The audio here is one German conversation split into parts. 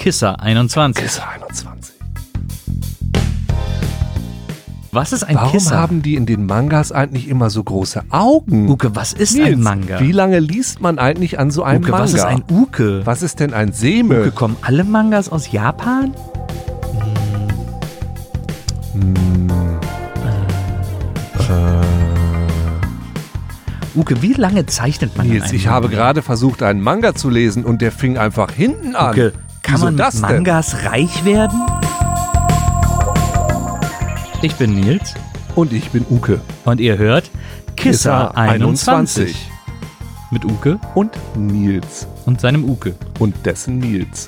Kisser21. Kisser21. Was ist ein Warum Kisser? Warum haben die in den Mangas eigentlich immer so große Augen? Uke, was ist Nils, ein Manga? Wie lange liest man eigentlich an so einem Uke, Manga? was ist ein Uke? Was ist denn ein Seme? Uke, kommen alle Mangas aus Japan? Uke, wie lange zeichnet man Nils, ich habe gerade versucht, einen Manga zu lesen und der fing einfach hinten an. Uke, kann Wieso man mit das denn? Mangas reich werden? Ich bin Nils. Und ich bin Uke. Und ihr hört Kisser21. Mit Uke und Nils. Und seinem Uke. Und dessen Nils.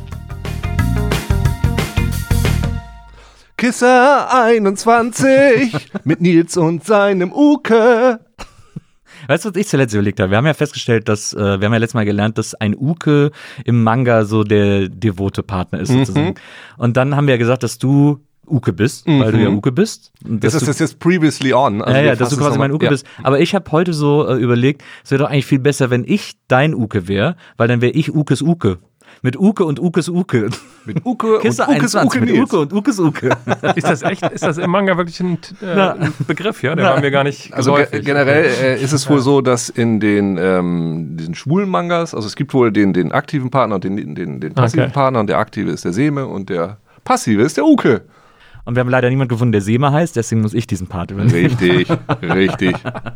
Kisser21 mit Nils und seinem Uke. Weißt du, was ich zuletzt überlegt habe? Wir haben ja festgestellt, dass, wir haben ja letztes Mal gelernt, dass ein Uke im Manga so der devote Partner ist sozusagen. Und dann haben wir ja gesagt, dass du Uke bist, weil du ja Uke bist. Das ist jetzt previously on. Also ja, dass du quasi mein Uke bist. Aber ich habe heute so überlegt, es wäre doch eigentlich viel besser, wenn ich dein Uke wäre, weil dann wäre ich Ukes Uke. Mit Uke und Ukes Uke. Mit Uke Kisser und Ukes 21, Uke mit Nils. Uke und Ukes Uke. Ist das echt? Ist das im Manga wirklich ein Begriff? Ja, der war mir gar nicht Also geläufig. generell ist es wohl so, dass in den diesen schwulen Mangas, also es gibt wohl den aktiven Partner und den passiven Partner, und der aktive ist der Seme und der passive ist der Uke. Und wir haben leider niemanden gefunden, der Sema heißt, deswegen muss ich diesen Part übernehmen. Richtig.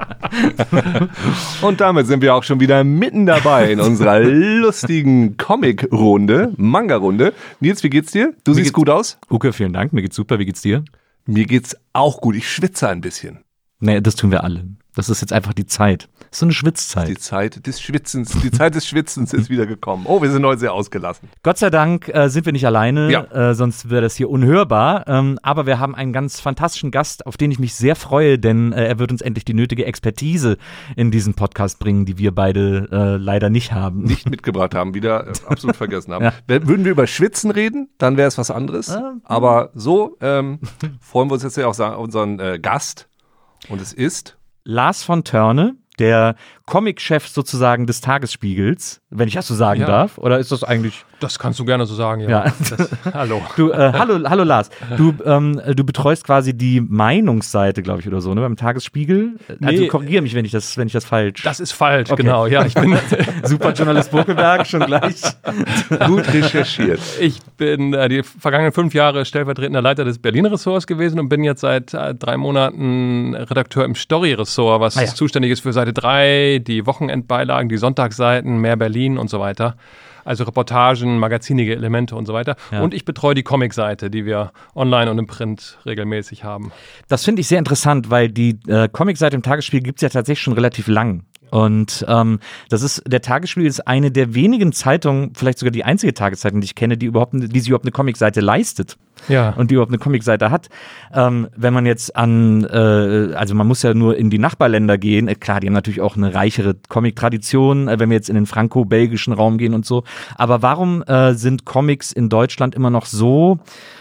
Und damit sind wir auch schon wieder mitten dabei in unserer lustigen Comic-Runde, Manga-Runde. Nils, wie geht's dir? Du siehst gut aus? Uke, vielen Dank, mir geht's super, wie geht's dir? Mir geht's auch gut, ich schwitze ein bisschen. Nee, das tun wir alle. Das ist jetzt einfach die Zeit. Das ist so eine Schwitzzeit. Die Zeit des Schwitzens ist wieder gekommen. Oh, wir sind heute sehr ausgelassen. Gott sei Dank sind wir nicht alleine, sonst wäre das hier unhörbar. Aber wir haben einen ganz fantastischen Gast, auf den ich mich sehr freue, denn er wird uns endlich die nötige Expertise in diesen Podcast bringen, die wir beide leider nicht haben. Nicht mitgebracht haben, wieder absolut vergessen haben. Ja. Würden wir über Schwitzen reden, dann wäre es was anderes. Aber so freuen wir uns jetzt ja auch auf unseren Gast. Und es ist Lars von Törne, der Comic-Chef sozusagen des Tagesspiegels, wenn ich das so sagen darf. Oder ist das eigentlich... Das kannst du gerne so sagen, ja. Hallo. Hallo Lars. Du betreust quasi die Meinungsseite, glaube ich, oder so, ne, beim Tagesspiegel. Also korrigiere mich, wenn ich das falsch... Das ist falsch, genau. Ja, ich bin Superjournalist Bokelberg, schon gleich. Gut recherchiert. Ich bin die vergangenen 5 Jahre stellvertretender Leiter des Berlin-Ressorts gewesen und bin jetzt seit 3 Monaten Redakteur im Story-Ressort, was zuständig ist für Seite 3, die Wochenendbeilagen, die Sonntagsseiten, mehr Berlin und so weiter. Also Reportagen, magazinige Elemente und so weiter. Ja. Und ich betreue die Comic-Seite, die wir online und im Print regelmäßig haben. Das finde ich sehr interessant, weil die Comic-Seite im Tagesspiegel gibt es ja tatsächlich schon relativ lang. Und der Tagesspiegel ist eine der wenigen Zeitungen, vielleicht sogar die einzige Tageszeitung, die ich kenne, die sich überhaupt eine Comic-Seite leistet. Ja. Und die überhaupt eine Comic-Seite hat. Wenn man jetzt also man muss ja nur in die Nachbarländer gehen, klar, die haben natürlich auch eine reichere Comic-Tradition, wenn wir jetzt in den franco-belgischen Raum gehen und so. Aber warum sind Comics in Deutschland immer noch so,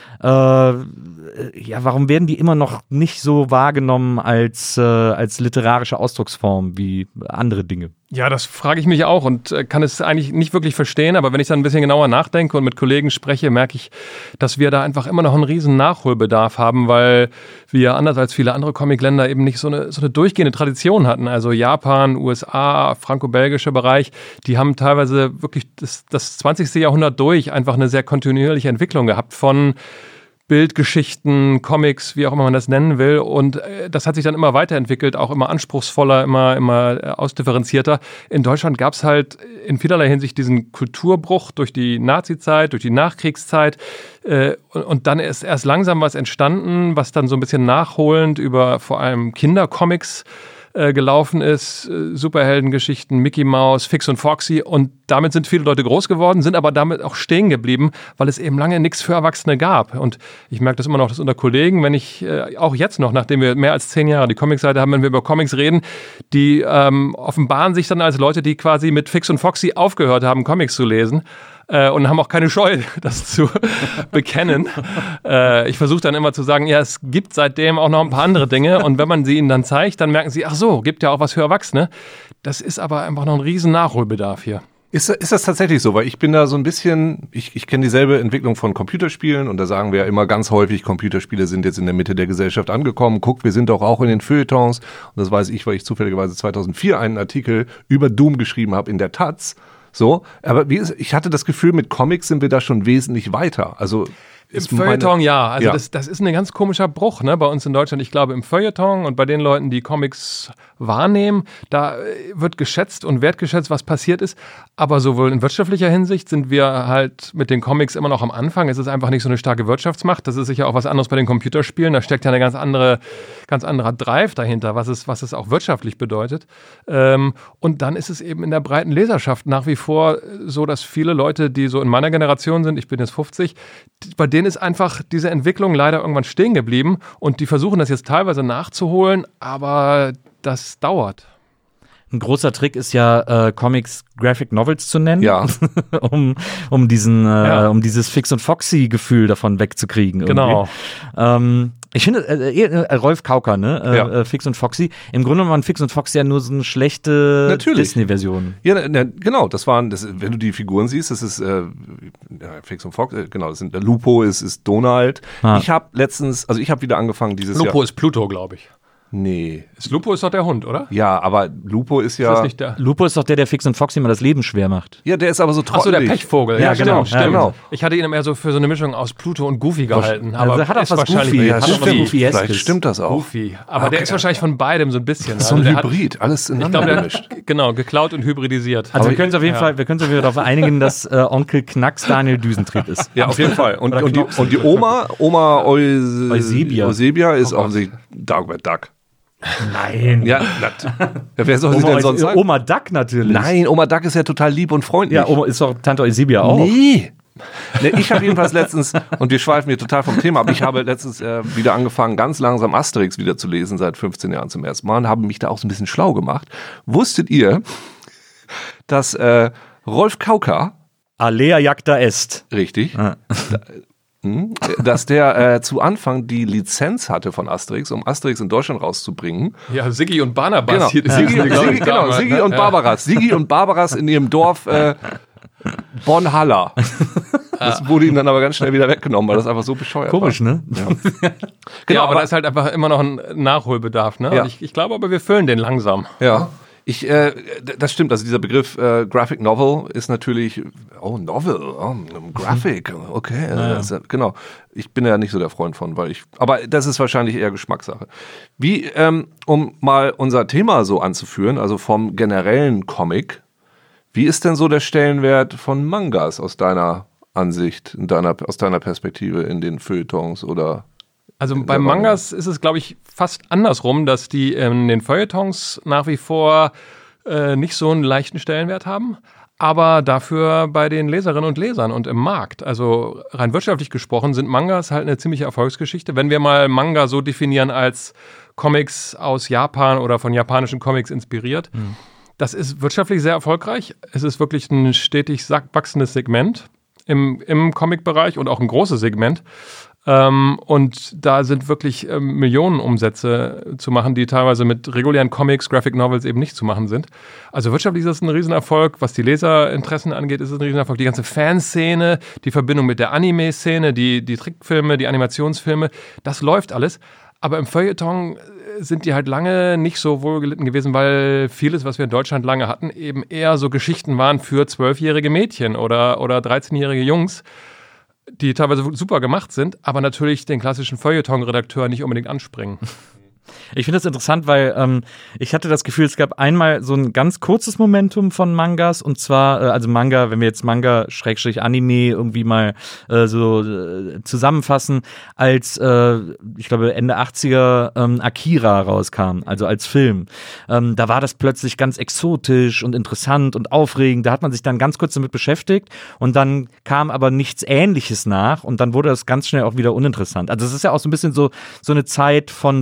warum werden die immer noch nicht so wahrgenommen als literarische Ausdrucksform wie andere Dinge? Ja, das frage ich mich auch und kann es eigentlich nicht wirklich verstehen, aber wenn ich dann ein bisschen genauer nachdenke und mit Kollegen spreche, merke ich, dass wir da einfach immer noch einen riesen Nachholbedarf haben, weil wir anders als viele andere Comicländer eben nicht so eine durchgehende Tradition hatten. Also Japan, USA, franco-belgischer Bereich, die haben teilweise wirklich das 20. Jahrhundert durch einfach eine sehr kontinuierliche Entwicklung gehabt von Bildgeschichten, Comics, wie auch immer man das nennen will. Und das hat sich dann immer weiterentwickelt, auch immer anspruchsvoller, immer ausdifferenzierter. In Deutschland gab es halt in vielerlei Hinsicht diesen Kulturbruch durch die Nazi-Zeit, durch die Nachkriegszeit. Und dann ist erst langsam was entstanden, was dann so ein bisschen nachholend über vor allem Kindercomics gelaufen ist, Superheldengeschichten, Mickey Mouse, Fix und Foxy, und damit sind viele Leute groß geworden, sind aber damit auch stehen geblieben, weil es eben lange nichts für Erwachsene gab. Und ich merke das immer noch, dass unter Kollegen, wenn ich auch jetzt noch, nachdem wir mehr als 10 Jahre die Comicseite haben, wenn wir über Comics reden, die offenbaren sich dann als Leute, die quasi mit Fix und Foxy aufgehört haben, Comics zu lesen. Und haben auch keine Scheu, das zu bekennen. Ich versuche dann immer zu sagen, ja, es gibt seitdem auch noch ein paar andere Dinge, und wenn man sie ihnen dann zeigt, dann merken sie, ach so, gibt ja auch was für Erwachsene. Das ist aber einfach noch ein riesen Nachholbedarf hier. Ist das tatsächlich so? Weil ich bin da so ein bisschen, ich kenne dieselbe Entwicklung von Computerspielen und da sagen wir ja immer ganz häufig, Computerspiele sind jetzt in der Mitte der Gesellschaft angekommen. Guck, wir sind doch auch in den Feuilletons. Und das weiß ich, weil ich zufälligerweise 2004 einen Artikel über Doom geschrieben habe in der Taz. So, aber ich hatte das Gefühl, mit Comics sind wir da schon wesentlich weiter. Also im Feuilleton also ja. Das ist ein ganz komischer Bruch, ne, bei uns in Deutschland. Ich glaube, im Feuilleton und bei den Leuten, die Comics wahrnehmen, da wird geschätzt und wertgeschätzt, was passiert ist. Aber sowohl in wirtschaftlicher Hinsicht sind wir halt mit den Comics immer noch am Anfang. Es ist einfach nicht so eine starke Wirtschaftsmacht. Das ist sicher auch was anderes bei den Computerspielen. Da steckt ja eine ganz anderer Drive dahinter, was es auch wirtschaftlich bedeutet. Und dann ist es eben in der breiten Leserschaft nach wie vor so, dass viele Leute, die so in meiner Generation sind, ich bin jetzt 50, bei denen ist einfach diese Entwicklung leider irgendwann stehen geblieben und die versuchen das jetzt teilweise nachzuholen, aber das dauert. Ein großer Trick ist ja, Comics Graphic Novels zu nennen, ja. um dieses Fix- und Foxy-Gefühl davon wegzukriegen. Genau. Ich finde, Rolf Kauka, ne? Fix und Foxy. Im Grunde genommen Fix und Foxy ja nur so eine schlechte Disney-Version. Ja, genau. Wenn du die Figuren siehst, das ist Fix und Foxy, genau. Lupo ist Donald. Ich habe wieder angefangen dieses Jahr. Lupo ist Pluto, glaube ich. Nee. Lupo ist doch der Hund, oder? Ja, aber Lupo ist ja... Ist das nicht der? Lupo ist doch der Fix und Foxy mal das Leben schwer macht. Ja, der ist aber so trottelig. Achso, der Pechvogel. Ja, genau. Stimmt. Genau. Ich hatte ihn immer so für so eine Mischung aus Pluto und Goofy gehalten. Aber Aber hat auch ist was wahrscheinlich Goofy. Ja, Hat auch was stimmt. Goofy-eskes. Vielleicht stimmt das auch. Goofy. Aber der ist wahrscheinlich von beidem so ein bisschen. Das ist so ein Also der Hybrid, alles Ich ineinander glaube, gemischt. genau, geklaut und hybridisiert. Also wir können uns auf jeden Fall darauf einigen, dass Onkel Knacks Daniel Düsentrieb ist. Ja, auf jeden Fall. Und die Oma Eusebia ist offensichtlich Dagobert Duck. Nein. Ja, wer soll sie denn sonst sein? Oma Duck natürlich. Nein, Oma Duck ist ja total lieb und freundlich. Ja, Oma ist doch Tante Eusebia auch. Nee. Ich habe jedenfalls letztens, und wir schweifen hier total vom Thema ab, ich habe letztens wieder angefangen, ganz langsam Asterix wieder zu lesen, seit 15 Jahren zum ersten Mal, und habe mich da auch so ein bisschen schlau gemacht. Wusstet ihr, dass Rolf Kauka Alea jacta est. Richtig. Dass der zu Anfang die Lizenz hatte von Asterix, um Asterix in Deutschland rauszubringen. Ja, Siggi und Barnabas. Genau, Hier, Siggi und Barbaras. Siggi und Barbaras in ihrem Dorf Bonn-Haller. Das wurde ihm dann aber ganz schnell wieder weggenommen, weil das einfach so bescheuert Komisch, war. ne? Ja. Genau, aber da ist halt einfach immer noch ein Nachholbedarf. Ne? Ja. Ich glaube aber, wir füllen den langsam. Ja. Das stimmt, also dieser Begriff Graphic Novel ist natürlich, Graphic, okay, genau. Ich bin ja nicht so der Freund von, aber das ist wahrscheinlich eher Geschmackssache. Wie, um mal unser Thema so anzuführen, also vom generellen Comic, wie ist denn so der Stellenwert von Mangas aus deiner Ansicht, aus deiner Perspektive in den Feuilletons oder... Also bei Mangas ist es, glaube ich, fast andersrum, dass die in den Feuilletons nach wie vor nicht so einen leichten Stellenwert haben, aber dafür bei den Leserinnen und Lesern und im Markt. Also rein wirtschaftlich gesprochen sind Mangas halt eine ziemliche Erfolgsgeschichte. Wenn wir mal Manga so definieren als Comics aus Japan oder von japanischen Comics inspiriert, das ist wirtschaftlich sehr erfolgreich. Es ist wirklich ein stetig wachsendes Segment im Comic-Bereich und auch ein großes Segment. Und da sind wirklich Millionenumsätze zu machen, die teilweise mit regulären Comics, Graphic Novels eben nicht zu machen sind. Also wirtschaftlich ist das ein Riesenerfolg. Was die Leserinteressen angeht, ist es ein Riesenerfolg. Die ganze Fanszene, die Verbindung mit der Anime-Szene, die Trickfilme, die Animationsfilme, das läuft alles. Aber im Feuilleton sind die halt lange nicht so wohlgelitten gewesen, weil vieles, was wir in Deutschland lange hatten, eben eher so Geschichten waren für 12-jährige Mädchen oder 13-jährige Jungs, die teilweise super gemacht sind, aber natürlich den klassischen Feuilleton-Redakteur nicht unbedingt anspringen. Ich finde das interessant, weil ich hatte das Gefühl, es gab einmal so ein ganz kurzes Momentum von Mangas, und zwar, also Manga, wenn wir jetzt Manga-Anime irgendwie mal zusammenfassen, als, ich glaube, Ende 80er Akira rauskam, also als Film. Da war das plötzlich ganz exotisch und interessant und aufregend, da hat man sich dann ganz kurz damit beschäftigt und dann kam aber nichts Ähnliches nach und dann wurde das ganz schnell auch wieder uninteressant. Also es ist ja auch so ein bisschen so eine Zeit von so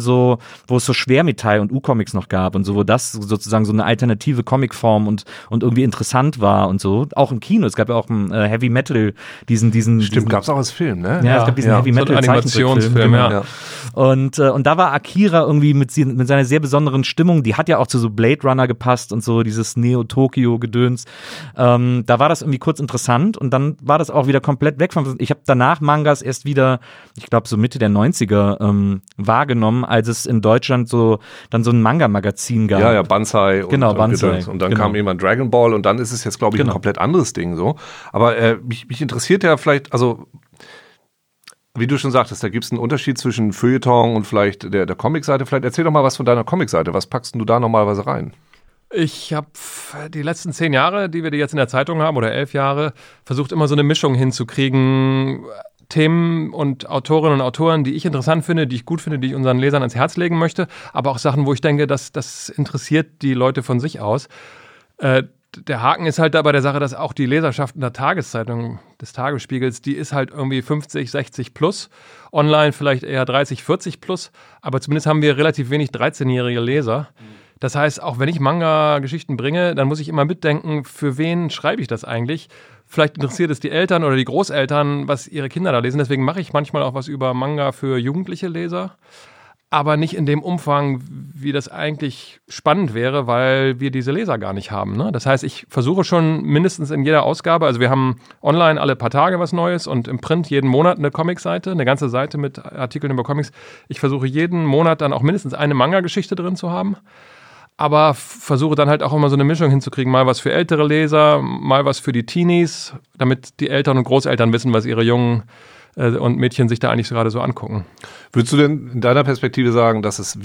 wo es so Schwermetall und U-Comics noch gab und so, wo das sozusagen so eine alternative Comicform und irgendwie interessant war und so. Auch im Kino. Es gab ja auch ein Heavy Metal, diesen gab es auch als Film, ne? Ja, es gab diesen Heavy Metal Animationsfilm, genau. ja. Und da war Akira irgendwie mit seiner sehr besonderen Stimmung, die hat ja auch zu so Blade Runner gepasst und so, dieses Neo-Tokyo-Gedöns. Da war das irgendwie kurz interessant und dann war das auch wieder komplett weg von. Ich habe danach Mangas erst wieder, ich glaube so Mitte der 90er wahrgenommen, als es in Deutschland dann so ein Manga-Magazin gab. Ja, Banzai. Genau, Banzai. Und dann kam irgendwann Dragon Ball und dann ist es jetzt, glaube ich, ein komplett anderes Ding so. Aber mich interessiert ja vielleicht, also wie du schon sagtest, da gibt es einen Unterschied zwischen Feuilleton und vielleicht der Comic-Seite. Vielleicht erzähl doch mal was von deiner Comic-Seite. Was packst du da normalerweise rein? Ich habe die letzten 10 Jahre, die wir jetzt in der Zeitung haben, oder 11 Jahre, versucht immer so eine Mischung hinzukriegen. Themen und Autorinnen und Autoren, die ich interessant finde, die ich gut finde, die ich unseren Lesern ans Herz legen möchte, aber auch Sachen, wo ich denke, das interessiert die Leute von sich aus. Der Haken ist halt da bei der Sache, dass auch die Leserschaft in der Tageszeitung des Tagesspiegels, die ist halt irgendwie 50, 60 plus, online vielleicht eher 30, 40 plus, aber zumindest haben wir relativ wenig 13-jährige Leser. Das heißt, auch wenn ich Manga-Geschichten bringe, dann muss ich immer mitdenken, für wen schreibe ich das eigentlich? Vielleicht interessiert es die Eltern oder die Großeltern, was ihre Kinder da lesen. Deswegen mache ich manchmal auch was über Manga für jugendliche Leser. Aber nicht in dem Umfang, wie das eigentlich spannend wäre, weil wir diese Leser gar nicht haben. Ne? Das heißt, ich versuche schon mindestens in jeder Ausgabe, also wir haben online alle paar Tage was Neues und im Print jeden Monat eine Comicseite, eine ganze Seite mit Artikeln über Comics. Ich versuche jeden Monat dann auch mindestens eine Manga-Geschichte drin zu haben. Aber versuche dann halt auch immer so eine Mischung hinzukriegen. Mal was für ältere Leser, mal was für die Teenies, damit die Eltern und Großeltern wissen, was ihre Jungen und Mädchen sich da eigentlich gerade so angucken. Würdest du denn in deiner Perspektive sagen, dass es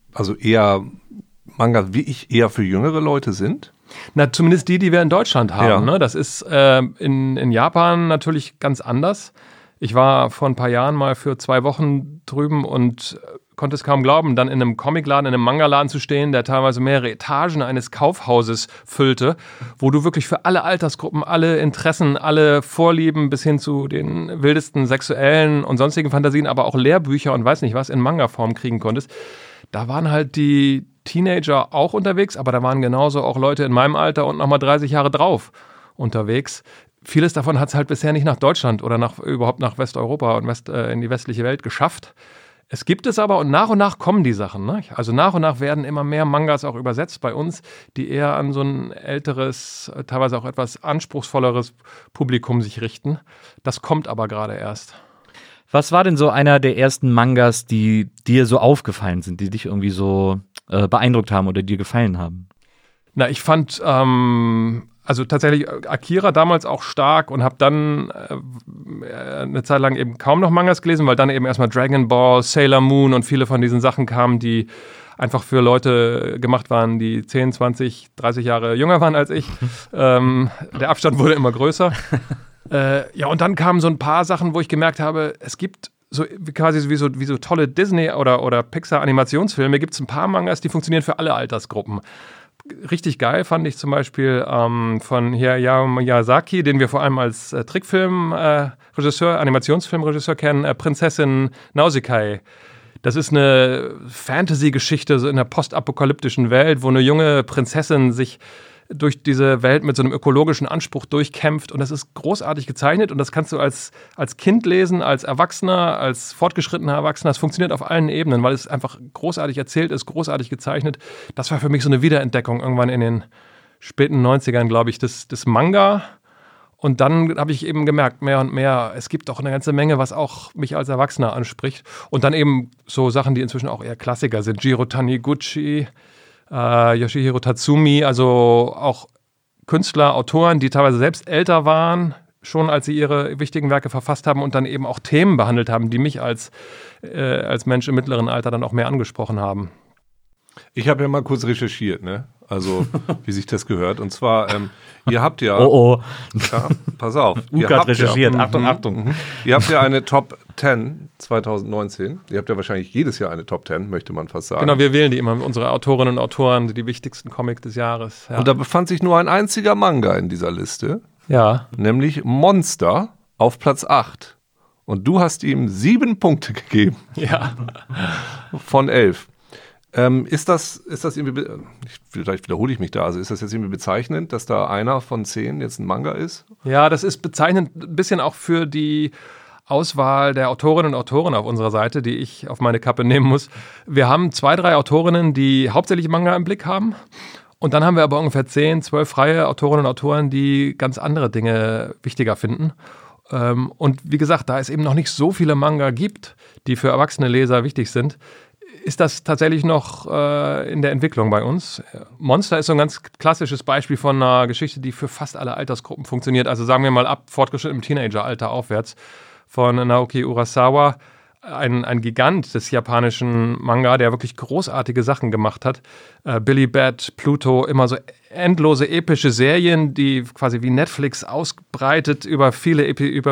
Manga eher für jüngere Leute sind? Na, zumindest die wir in Deutschland haben. Ja. Ne? Das ist in Japan natürlich ganz anders. Ich war vor ein paar Jahren mal für 2 Wochen drüben und konnte es kaum glauben, dann in einem Comicladen, in einem Manga-Laden zu stehen, der teilweise mehrere Etagen eines Kaufhauses füllte, wo du wirklich für alle Altersgruppen, alle Interessen, alle Vorlieben bis hin zu den wildesten sexuellen und sonstigen Fantasien, aber auch Lehrbücher und weiß nicht was in Manga-Form kriegen konntest. Da waren halt die Teenager auch unterwegs, aber da waren genauso auch Leute in meinem Alter und nochmal 30 Jahre drauf unterwegs. Vieles davon hat es halt bisher nicht nach Deutschland oder überhaupt nach Westeuropa und in die westliche Welt geschafft. Es gibt es aber und nach kommen die Sachen. Ne? Also nach und nach werden immer mehr Mangas auch übersetzt bei uns, die eher an so ein älteres, teilweise auch etwas anspruchsvolleres Publikum sich richten. Das kommt aber gerade erst. Was war denn so einer der ersten Mangas, die dir so aufgefallen sind, die dich irgendwie so beeindruckt haben oder dir gefallen haben? Na, ich fand also tatsächlich Akira damals auch stark und habe dann eine Zeit lang eben kaum noch Mangas gelesen, weil dann eben erstmal Dragon Ball, Sailor Moon und viele von diesen Sachen kamen, die einfach für Leute gemacht waren, die 10, 20, 30 Jahre jünger waren als ich. Der Abstand wurde immer größer. Ja, und dann kamen so ein paar Sachen, wo ich gemerkt habe, es gibt so quasi wie so tolle Disney- oder Pixar-Animationsfilme, gibt es ein paar Mangas, die funktionieren für alle Altersgruppen. Richtig geil fand ich zum Beispiel von Hayao Miyazaki, den wir vor allem als Trickfilm-Regisseur, Animationsfilmregisseur kennen, Prinzessin Nausicaa. Das ist eine Fantasy-Geschichte so in einer postapokalyptischen Welt, wo eine junge Prinzessin sich durch diese Welt mit so einem ökologischen Anspruch durchkämpft und das ist großartig gezeichnet und das kannst du als Kind lesen, als Erwachsener, als fortgeschrittener Erwachsener. Es funktioniert auf allen Ebenen, weil es einfach großartig erzählt ist, großartig gezeichnet. Das war für mich so eine Wiederentdeckung irgendwann in den späten 90ern, glaube ich, des Manga. Und dann habe ich eben gemerkt, mehr und mehr, es gibt doch eine ganze Menge, was auch mich als Erwachsener anspricht. Und dann eben so Sachen, die inzwischen auch eher Klassiker sind. Jiro Taniguchi, Yoshihiro Tatsumi, also auch Künstler, Autoren, die teilweise selbst älter waren, schon als sie ihre wichtigen Werke verfasst haben und dann eben auch Themen behandelt haben, die mich als Mensch im mittleren Alter dann auch mehr angesprochen haben. Ich habe ja mal kurz recherchiert, ne? Also, wie sich das gehört. Und zwar, ihr habt ja... Oh. Ja, pass auf. Uka hat recherchiert. Achtung. Ihr habt ja eine Top 10 2019. Ihr habt ja wahrscheinlich jedes Jahr eine Top 10, möchte man fast sagen. Genau, wir wählen die immer, unsere Autorinnen und Autoren, die wichtigsten Comics des Jahres. Ja. Und da befand sich nur ein einziger Manga in dieser Liste. Ja. Nämlich Monster auf Platz 8. Und du hast ihm 7 Punkte gegeben. Ja. Von 11. Ist das irgendwie, vielleicht wiederhole ich mich da, also ist das jetzt irgendwie bezeichnend, dass da einer von 10 jetzt ein Manga ist? Ja, das ist bezeichnend ein bisschen auch für die Auswahl der Autorinnen und Autoren auf unserer Seite, die ich auf meine Kappe nehmen muss. Wir haben 2, 3 Autorinnen, die hauptsächlich Manga im Blick haben. Und dann haben wir aber ungefähr 10, 12 freie Autorinnen und Autoren, die ganz andere Dinge wichtiger finden. Und wie gesagt, da es eben noch nicht so viele Manga gibt, die für erwachsene Leser wichtig sind, ist das tatsächlich noch in der Entwicklung bei uns. Monster ist so ein ganz klassisches Beispiel von einer Geschichte, die für fast alle Altersgruppen funktioniert. Also sagen wir mal ab fortgeschrittenem Teenageralter aufwärts, von Naoki Urasawa. Ein Gigant des japanischen Manga, der wirklich großartige Sachen gemacht hat. Billy Bat, Pluto, immer so endlose epische Serien, die quasi wie Netflix ausbreitet über viele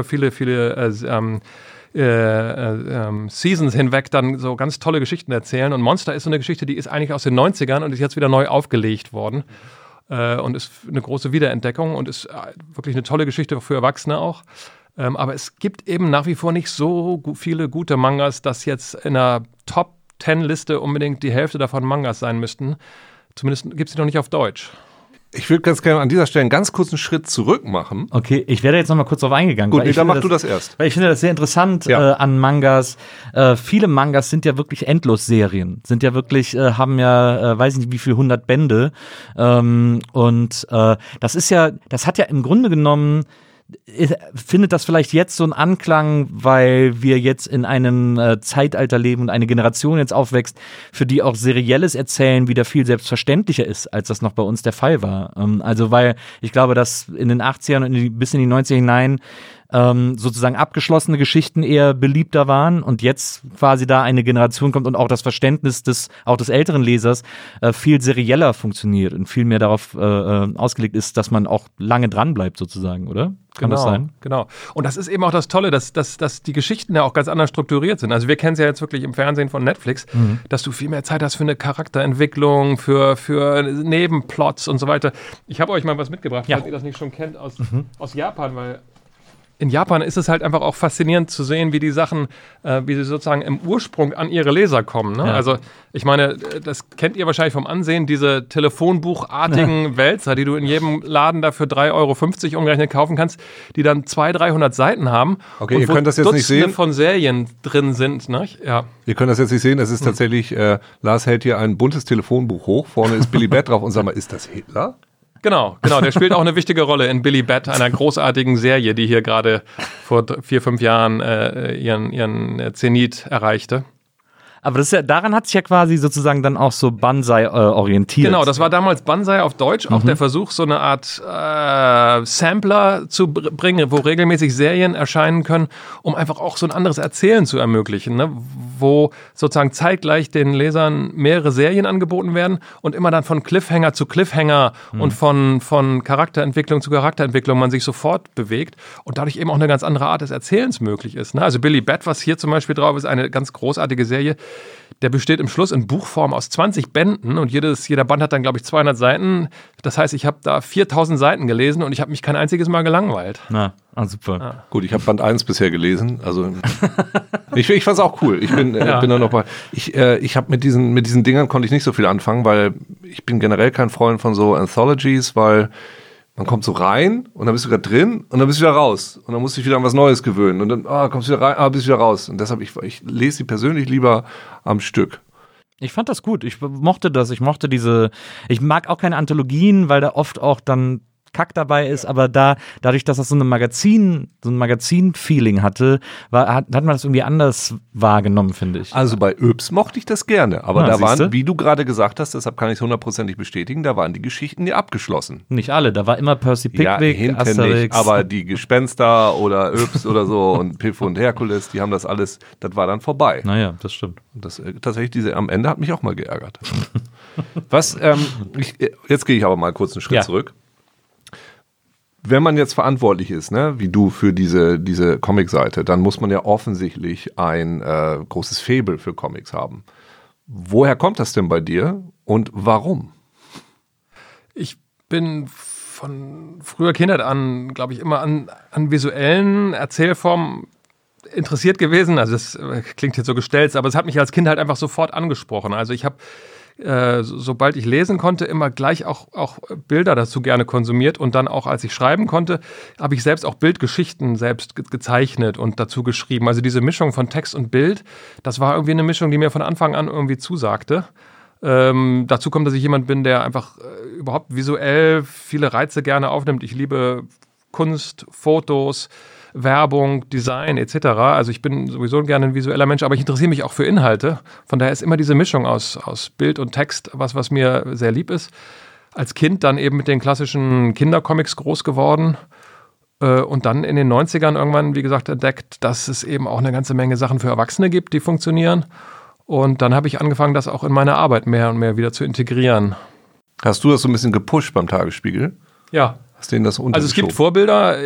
Seasons hinweg dann so ganz tolle Geschichten erzählen. Und Monster ist so eine Geschichte, die ist eigentlich aus den 90ern und ist jetzt wieder neu aufgelegt worden. Und ist eine große Wiederentdeckung und ist wirklich eine tolle Geschichte für Erwachsene auch. Aber es gibt eben nach wie vor nicht so viele gute Mangas, dass jetzt in einer Top-10-Liste unbedingt die Hälfte davon Mangas sein müssten. Zumindest gibt es sie noch nicht auf Deutsch. Ich würde ganz gerne an dieser Stelle einen ganz kurzen Schritt zurück machen. Okay, ich werde jetzt noch mal kurz drauf eingegangen. Gut, dann mach du das erst. Weil ich finde das sehr interessant an Mangas. Viele Mangas sind ja wirklich Endlosserien. Sind ja wirklich, haben ja, weiß nicht wie viel, 100 Bände. Das hat ja im Grunde genommen, findet das vielleicht jetzt so einen Anklang, weil wir jetzt in einem Zeitalter leben und eine Generation jetzt aufwächst, für die auch serielles Erzählen wieder viel selbstverständlicher ist, als das noch bei uns der Fall war. Also weil ich glaube, dass in den 80ern und bis in die 90er hinein sozusagen abgeschlossene Geschichten eher beliebter waren und jetzt quasi da eine Generation kommt und auch das Verständnis des älteren Lesers viel serieller funktioniert und viel mehr darauf ausgelegt ist, dass man auch lange dran bleibt sozusagen, oder? Kann das sein? Genau. Und das ist eben auch das Tolle, dass die Geschichten ja auch ganz anders strukturiert sind. Also wir kennen es ja jetzt wirklich im Fernsehen von Netflix, dass du viel mehr Zeit hast für eine Charakterentwicklung, für Nebenplots und so weiter. Ich habe euch mal was mitgebracht, falls ihr das nicht schon kennt, aus Japan, weil in Japan ist es halt einfach auch faszinierend zu sehen, wie die Sachen, wie sie sozusagen im Ursprung an ihre Leser kommen. Ne? Ja. Also ich meine, das kennt ihr wahrscheinlich vom Ansehen, diese telefonbuchartigen Wälzer, die du in jedem Laden dafür 3,50 € umgerechnet kaufen kannst, die dann 200-300 Seiten haben. Okay, und ihr könnt das jetzt Dutzende nicht sehen. Von Serien drin sind. Ne? Ja. Ihr könnt das jetzt nicht sehen, es ist tatsächlich, Lars hält hier ein buntes Telefonbuch hoch, vorne ist Billy Bat drauf und sag mal, ist das Hitler? Genau, der spielt auch eine wichtige Rolle in Billy Bat, einer großartigen Serie, die hier gerade vor 4-5 Jahren ihren Zenit erreichte. Aber das ist ja, daran hat sich ja quasi sozusagen dann auch so Banzai orientiert. Genau, das war damals Banzai auf Deutsch, auch der Versuch, so eine Art Sampler zu bringen, wo regelmäßig Serien erscheinen können, um einfach auch so ein anderes Erzählen zu ermöglichen, ne? Wo sozusagen zeitgleich den Lesern mehrere Serien angeboten werden und immer dann von Cliffhanger zu Cliffhanger und von Charakterentwicklung zu Charakterentwicklung man sich sofort bewegt und dadurch eben auch eine ganz andere Art des Erzählens möglich ist. Ne? Also Billy Bat, was hier zum Beispiel drauf ist, eine ganz großartige Serie, der besteht im Schluss in Buchform aus 20 Bänden und jeder Band hat dann, glaube ich, 200 Seiten. Das heißt, ich habe da 4000 Seiten gelesen und ich habe mich kein einziges Mal gelangweilt. Na, super. Ja. Gut, ich habe Band 1 bisher gelesen. Also ich fand es auch cool. Ich bin da noch mal. Ich habe mit diesen Dingern konnte ich nicht so viel anfangen, weil ich bin generell kein Freund von so Anthologies, weil man kommt so rein und dann bist du gerade drin und dann bist du wieder raus. Und dann musst du dich wieder an was Neues gewöhnen. Und dann kommst du wieder rein, bist du wieder raus. Und deshalb, ich lese die persönlich lieber am Stück. Ich fand das gut. Ich mochte das. Ich mag auch keine Anthologien, weil da oft auch dann Kack dabei ist, aber dadurch, dass das so ein Magazin-Feeling hatte, hat man das irgendwie anders wahrgenommen, finde ich. Also bei Yps mochte ich das gerne, aber da waren, wie du gerade gesagt hast, deshalb kann ich es 100%ig bestätigen, da waren die Geschichten nie abgeschlossen. Nicht alle, da war immer Percy Pickwick, Asterix. Nicht, aber die Gespenster oder Yps oder so und Piff und Herkules, die haben das alles, das war dann vorbei. Naja, das stimmt. Und das tatsächlich, am Ende hat mich auch mal geärgert. Jetzt gehe ich aber mal kurz einen Schritt zurück. Wenn man jetzt verantwortlich ist, ne, wie du für diese Comic-Seite, dann muss man ja offensichtlich ein großes Faible für Comics haben. Woher kommt das denn bei dir und warum? Ich bin von früher Kindheit an, glaube ich, immer an visuellen Erzählformen interessiert gewesen. Also das klingt jetzt so gestellt, aber es hat mich als Kind halt einfach sofort angesprochen. Also ich habe, sobald ich lesen konnte, immer gleich auch Bilder dazu gerne konsumiert. Und dann auch, als ich schreiben konnte, habe ich selbst auch Bildgeschichten selbst gezeichnet und dazu geschrieben. Also diese Mischung von Text und Bild, das war irgendwie eine Mischung, die mir von Anfang an irgendwie zusagte. Dazu kommt, dass ich jemand bin, der einfach überhaupt visuell viele Reize gerne aufnimmt. Ich liebe Kunst, Fotos, Werbung, Design etc. Also ich bin sowieso gerne ein visueller Mensch, aber ich interessiere mich auch für Inhalte. Von daher ist immer diese Mischung aus Bild und Text was mir sehr lieb ist. Als Kind dann eben mit den klassischen Kindercomics groß geworden und dann in den 90ern irgendwann, wie gesagt, entdeckt, dass es eben auch eine ganze Menge Sachen für Erwachsene gibt, die funktionieren. Und dann habe ich angefangen, das auch in meine Arbeit mehr und mehr wieder zu integrieren. Hast du das so ein bisschen gepusht beim Tagesspiegel? Ja. Hast denen das Also es gibt Vorbilder,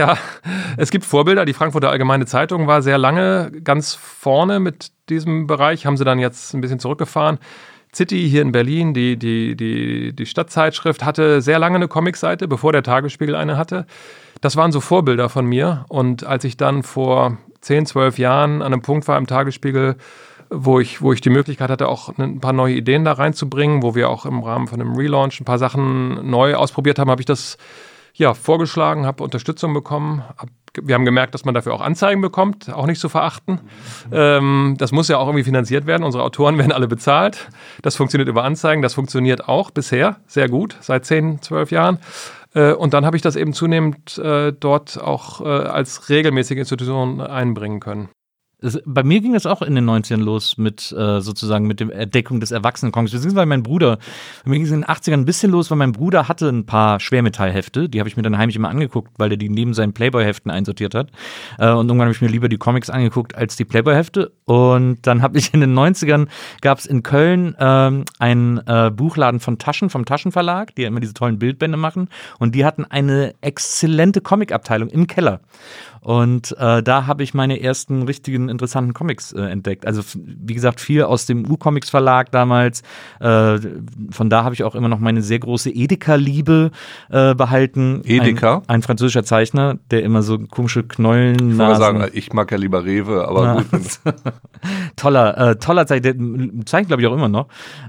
es gibt Vorbilder. Die Frankfurter Allgemeine Zeitung war sehr lange ganz vorne mit diesem Bereich, haben sie dann jetzt ein bisschen zurückgefahren. City hier in Berlin, die Stadtzeitschrift, hatte sehr lange eine Comicseite, bevor der Tagesspiegel eine hatte. Das waren so Vorbilder von mir. Und als ich dann vor 10, 12 Jahren an einem Punkt war im Tagesspiegel, wo ich die Möglichkeit hatte, auch ein paar neue Ideen da reinzubringen, wo wir auch im Rahmen von einem Relaunch ein paar Sachen neu ausprobiert haben, habe ich das vorgeschlagen, habe Unterstützung bekommen. Wir haben gemerkt, dass man dafür auch Anzeigen bekommt, auch nicht zu verachten. Das muss ja auch irgendwie finanziert werden. Unsere Autoren werden alle bezahlt. Das funktioniert über Anzeigen. Das funktioniert auch bisher sehr gut, seit 10, 12 Jahren. Und dann habe ich das eben zunehmend dort auch als regelmäßige Institution einbringen können. Bei mir ging das auch in den 90ern los mit sozusagen mit der Entdeckung des Erwachsenencomics. Beziehungsweise bei mir ging es in den 80ern ein bisschen los, weil mein Bruder hatte ein paar Schwermetallhefte. Die habe ich mir dann heimlich immer angeguckt, weil der die neben seinen Playboy-Heften einsortiert hat. Und irgendwann habe ich mir lieber die Comics angeguckt als die Playboy-Hefte. Und dann habe ich in den 90ern, gab es in Köln einen Buchladen vom Taschenverlag, die ja immer diese tollen Bildbände machen. Und die hatten eine exzellente Comicabteilung im Keller. Und da habe ich meine ersten richtigen interessanten Comics entdeckt. Also wie gesagt, viel aus dem U-Comics Verlag damals. Von da habe ich auch immer noch meine sehr große Edeka-Liebe behalten. Edeka? Ein französischer Zeichner, der immer so komische Knollen. Ich wollte sagen, ich mag ja lieber Rewe, aber gut. Toller Zeichner, der zeichnet glaube ich auch immer noch.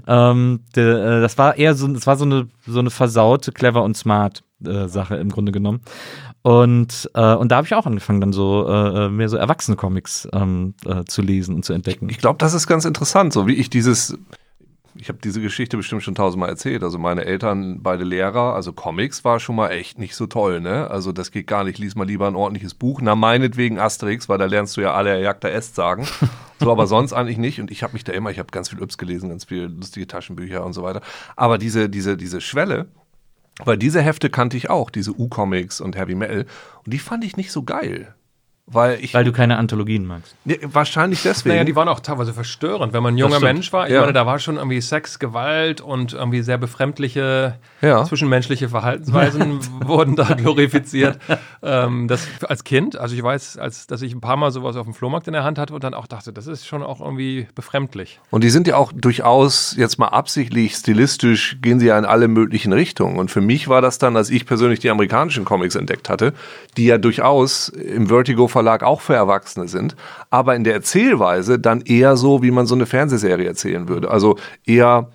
Das war eher so eine versaute, clever und smart Sache im Grunde genommen. Und da habe ich auch angefangen, dann so mehr so Erwachsene-Comics zu lesen und zu entdecken. Ich glaube, das ist ganz interessant, so wie ich habe diese Geschichte bestimmt schon 1000-mal erzählt. Also meine Eltern, beide Lehrer, also Comics war schon mal echt nicht so toll, ne? Also das geht gar nicht, lies mal lieber ein ordentliches Buch. Na, meinetwegen Asterix, weil da lernst du ja alle Jagd Est sagen. So, aber sonst eigentlich nicht. Und ich habe ich habe ganz viel Yps gelesen, ganz viel lustige Taschenbücher und so weiter. Aber diese Schwelle, weil diese Hefte kannte ich auch, diese U-Comics und Heavy Metal. Und die fand ich nicht so geil. Weil du keine Anthologien magst. Ja, wahrscheinlich deswegen. Naja, die waren auch teilweise verstörend, wenn man ein junger Mensch war. Ich meine, da war schon irgendwie Sex, Gewalt und irgendwie sehr befremdliche zwischenmenschliche Verhaltensweisen wurden da glorifiziert. Das als Kind, also ich weiß, dass ich ein paar Mal sowas auf dem Flohmarkt in der Hand hatte und dann auch dachte, das ist schon auch irgendwie befremdlich. Und die sind ja auch durchaus jetzt mal absichtlich, stilistisch, gehen sie ja in alle möglichen Richtungen. Und für mich war das dann, als ich persönlich die amerikanischen Comics entdeckt hatte, die ja durchaus im Vertigo Verlag auch für Erwachsene sind, aber in der Erzählweise dann eher so, wie man so eine Fernsehserie erzählen würde. Also eher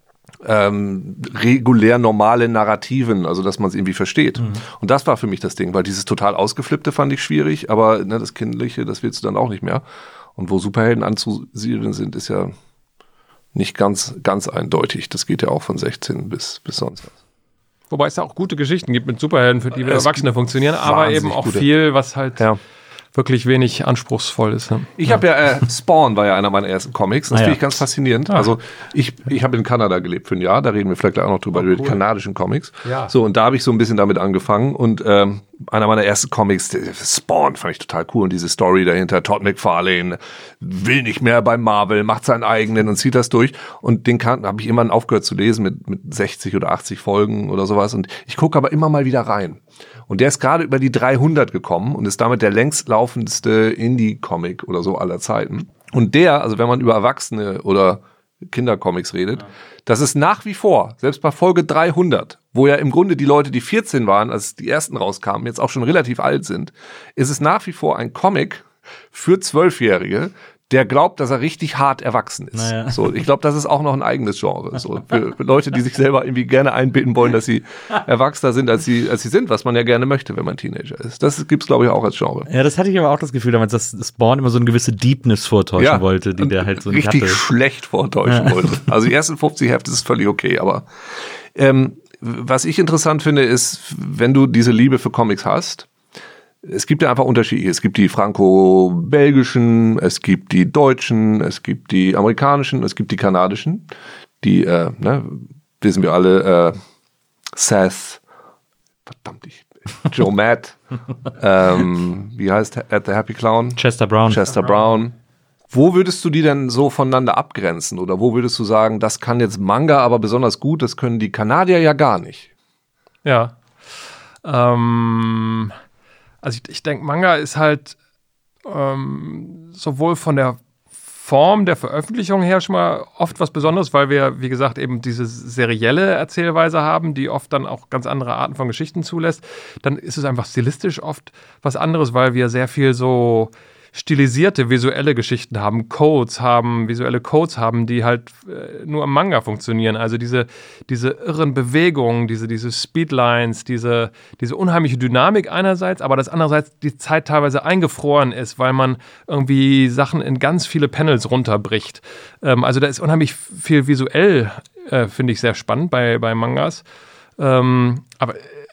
regulär normale Narrativen, also dass man es irgendwie versteht. Mhm. Und das war für mich das Ding, weil dieses total Ausgeflippte fand ich schwierig, aber das Kindliche, das willst du dann auch nicht mehr. Und wo Superhelden anzusiedeln sind, ist ja nicht ganz eindeutig. Das geht ja auch von 16 bis sonst was. Wobei es ja auch gute Geschichten gibt mit Superhelden, für die wir Erwachsene funktionieren, aber eben auch viel, was halt wirklich wenig anspruchsvoll ist. Ne? Ich habe Spawn war ja einer meiner ersten Comics. Das finde ich ganz faszinierend. Also ich habe in Kanada gelebt für ein Jahr, da reden wir vielleicht gleich auch noch drüber, über die kanadischen Comics. Ja. So, und da habe ich so ein bisschen damit angefangen und einer meiner ersten Comics, Spawn, fand ich total cool und diese Story dahinter, Todd McFarlane will nicht mehr bei Marvel, macht seinen eigenen und zieht das durch und den habe ich immer aufgehört zu lesen mit 60 oder 80 Folgen oder sowas und ich gucke aber immer mal wieder rein. Und der ist gerade über die 300 gekommen und ist damit der längstlaufendste Indie-Comic oder so aller Zeiten. Und also wenn man über Erwachsene oder Kindercomics redet, das ist nach wie vor, selbst bei Folge 300, wo ja im Grunde die Leute, die 14 waren, als die ersten rauskamen, jetzt auch schon relativ alt sind, ist es nach wie vor ein Comic, für 12-Jährige, der glaubt, dass er richtig hart erwachsen ist. Naja. So, ich glaube, das ist auch noch ein eigenes Genre. So, für Leute, die sich selber irgendwie gerne einbilden wollen, dass sie erwachsener sind, als sie sind, was man ja gerne möchte, wenn man Teenager ist. Das gibt's, glaube ich, auch als Genre. Ja, das hatte ich aber auch das Gefühl damals, dass Spawn immer so eine gewisse Deepness vortäuschen wollte, die der halt so nicht richtig hatte. schlecht vortäuschen wollte. Also die ersten 50 Hefte ist völlig okay, aber was ich interessant finde, ist, wenn du diese Liebe für Comics hast, es gibt ja einfach Unterschiede. Es gibt die franco-belgischen, es gibt die deutschen, es gibt die amerikanischen, es gibt die kanadischen. Die, wissen wir alle, Seth, verdammt, Joe Matt, wie heißt At the Happy Clown? Chester Brown. Wo würdest du die denn so voneinander abgrenzen? Oder wo würdest du sagen, das kann jetzt Manga aber besonders gut, das können die Kanadier ja gar nicht? Ja. Also ich denke, Manga ist halt sowohl von der Form der Veröffentlichung her schon mal oft was Besonderes, weil wir, wie gesagt, eben diese serielle Erzählweise haben, die oft dann auch ganz andere Arten von Geschichten zulässt. Dann ist es einfach stilistisch oft was anderes, weil wir sehr viel so stilisierte visuelle Geschichten haben, visuelle Codes haben, die halt nur im Manga funktionieren. Also diese irren Bewegungen, diese Speedlines, diese unheimliche Dynamik einerseits, aber dass andererseits die Zeit teilweise eingefroren ist, weil man irgendwie Sachen in ganz viele Panels runterbricht. Also da ist unheimlich viel visuell, finde ich sehr spannend bei Mangas. Aber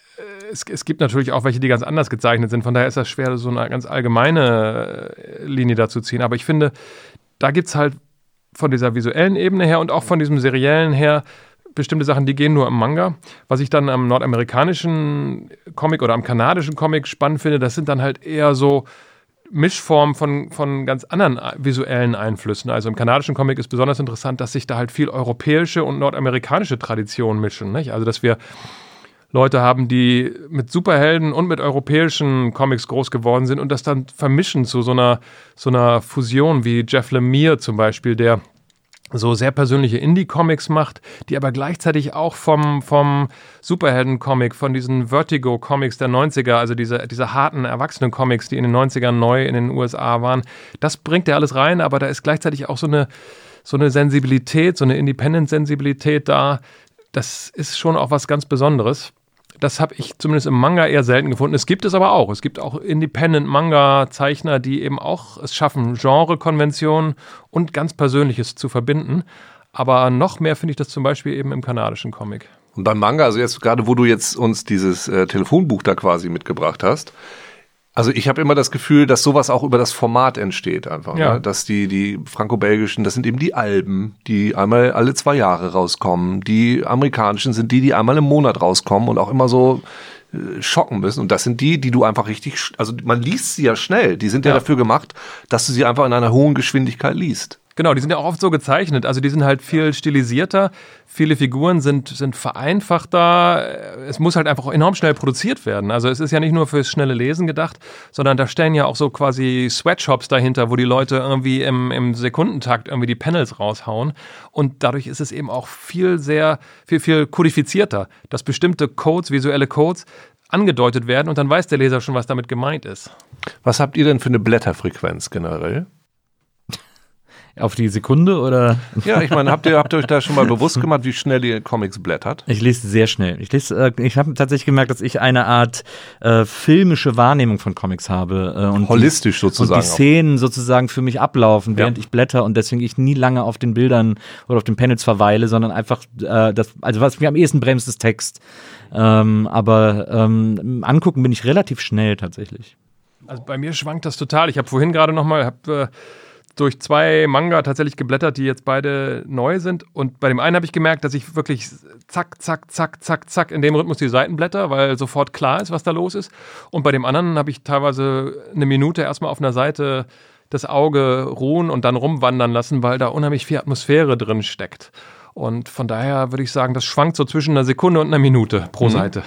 es gibt natürlich auch welche, die ganz anders gezeichnet sind. Von daher ist das schwer, so eine ganz allgemeine Linie dazu ziehen. Aber ich finde, da gibt es halt von dieser visuellen Ebene her und auch von diesem seriellen her bestimmte Sachen, die gehen nur im Manga. Was ich dann am nordamerikanischen Comic oder am kanadischen Comic spannend finde, das sind dann halt eher so Mischformen von ganz anderen visuellen Einflüssen. Also im kanadischen Comic ist besonders interessant, dass sich da halt viel europäische und nordamerikanische Traditionen mischen. Nicht? Also dass wir Leute haben, die mit Superhelden und mit europäischen Comics groß geworden sind und das dann vermischen zu so einer Fusion wie Jeff Lemire zum Beispiel, der so sehr persönliche Indie-Comics macht, die aber gleichzeitig auch vom Superhelden-Comic, von diesen Vertigo-Comics der 90er, also diese harten Erwachsenen-Comics, die in den 90ern neu in den USA waren, das bringt er alles rein, aber da ist gleichzeitig auch so eine Sensibilität, so eine Independent-Sensibilität da. Das ist schon auch was ganz Besonderes. Das habe ich zumindest im Manga eher selten gefunden. Es gibt es aber auch. Es gibt auch Independent-Manga-Zeichner, die eben auch es schaffen, Genre-Konventionen und ganz Persönliches zu verbinden. Aber noch mehr finde ich das zum Beispiel eben im kanadischen Comic. Und beim Manga, also jetzt gerade, wo du jetzt uns dieses Telefonbuch da quasi mitgebracht hast, also ich habe immer das Gefühl, dass sowas auch über das Format entsteht einfach. Ja. Ne? Dass die franco-belgischen, das sind eben die Alben, die einmal alle 2 Jahre rauskommen. Die amerikanischen sind die einmal im Monat rauskommen und auch immer so schocken müssen. Und das sind die du einfach richtig, also man liest sie ja schnell. Die sind ja dafür gemacht, dass du sie einfach in einer hohen Geschwindigkeit liest. Genau, die sind ja auch oft so gezeichnet. Also die sind halt viel stilisierter. Viele Figuren sind vereinfachter. Es muss halt einfach enorm schnell produziert werden. Also es ist ja nicht nur fürs schnelle Lesen gedacht, sondern da stehen ja auch so quasi Sweatshops dahinter, wo die Leute irgendwie im Sekundentakt irgendwie die Panels raushauen. Und dadurch ist es eben auch viel kodifizierter, dass bestimmte Codes, visuelle Codes angedeutet werden und dann weiß der Leser schon, was damit gemeint ist. Was habt ihr denn für eine Blätterfrequenz generell? Auf die Sekunde oder? Ja, ich meine, habt ihr euch da schon mal bewusst gemacht, wie schnell ihr Comics blättert? Ich lese sehr schnell. Ich habe tatsächlich gemerkt, dass ich eine Art filmische Wahrnehmung von Comics habe. Und holistisch sozusagen. Und die Szenen sozusagen für mich ablaufen, während ich blätter und deswegen ich nie lange auf den Bildern oder auf den Panels verweile, sondern einfach also was mich am ehesten bremst, ist Text. Aber angucken bin ich relativ schnell tatsächlich. Also bei mir schwankt das total. Ich habe vorhin gerade nochmal durch 2 Manga tatsächlich geblättert, die jetzt beide neu sind. Und bei dem einen habe ich gemerkt, dass ich wirklich zack, zack, zack, zack, zack in dem Rhythmus die Seiten blätter, weil sofort klar ist, was da los ist. Und bei dem anderen habe ich teilweise 1 Minute erstmal auf einer Seite das Auge ruhen und dann rumwandern lassen, weil da unheimlich viel Atmosphäre drin steckt. Und von daher würde ich sagen, das schwankt so zwischen 1 Sekunde und 1 Minute pro Seite.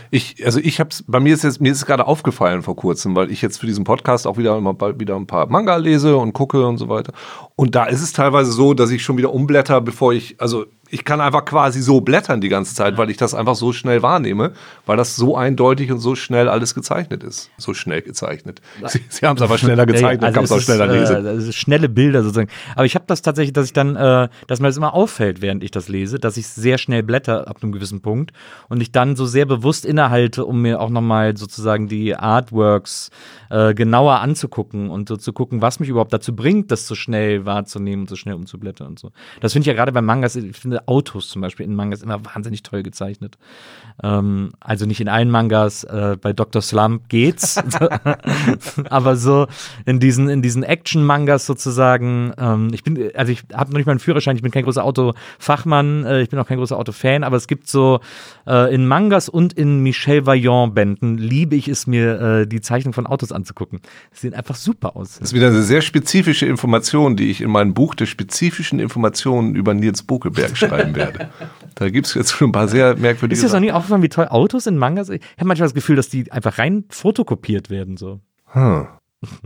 Mir ist es gerade aufgefallen vor kurzem, weil ich jetzt für diesen Podcast auch wieder ein paar Manga lese und gucke und so weiter. Und da ist es teilweise so, dass ich schon wieder umblätter, ich ich kann einfach quasi so blättern die ganze Zeit, weil ich das einfach so schnell wahrnehme, weil das so eindeutig und so schnell alles gezeichnet ist. So schnell gezeichnet. Sie haben es aber schneller gezeichnet, also kann es auch schneller lesen. Also schnelle Bilder sozusagen. Aber ich habe das tatsächlich, dass ich dann, dass mir das immer auffällt, während ich das lese, dass ich sehr schnell blätter ab einem gewissen Punkt und ich dann so sehr bewusst innehalte, um mir auch nochmal sozusagen die Artworks genauer anzugucken und so zu gucken, was mich überhaupt dazu bringt, das so schnell wahrzunehmen und so schnell umzublättern und so. Das finde ich ja gerade bei Mangas, ich finde Autos zum Beispiel in Mangas immer wahnsinnig toll gezeichnet. Also nicht in allen Mangas, bei Dr. Slump geht's, aber so in diesen Action-Mangas sozusagen, ich habe noch nicht mal einen Führerschein, ich bin kein großer Autofachmann, ich bin auch kein großer Autofan, aber es gibt so in Mangas und in Michel Vaillant-Bänden liebe ich es mir, die Zeichnung von Autos anzugucken. Sie sehen einfach super aus. Das ist wieder eine sehr spezifische Information, die ich in meinem Buch der spezifischen Informationen über Nils Bokelberg schreiben werde. Da gibt es jetzt schon ein paar sehr merkwürdige Ist dir das noch nie aufgefallen, wie toll Autos in Mangas sind? Ich habe manchmal das Gefühl, dass die einfach rein fotokopiert werden. So. Ja,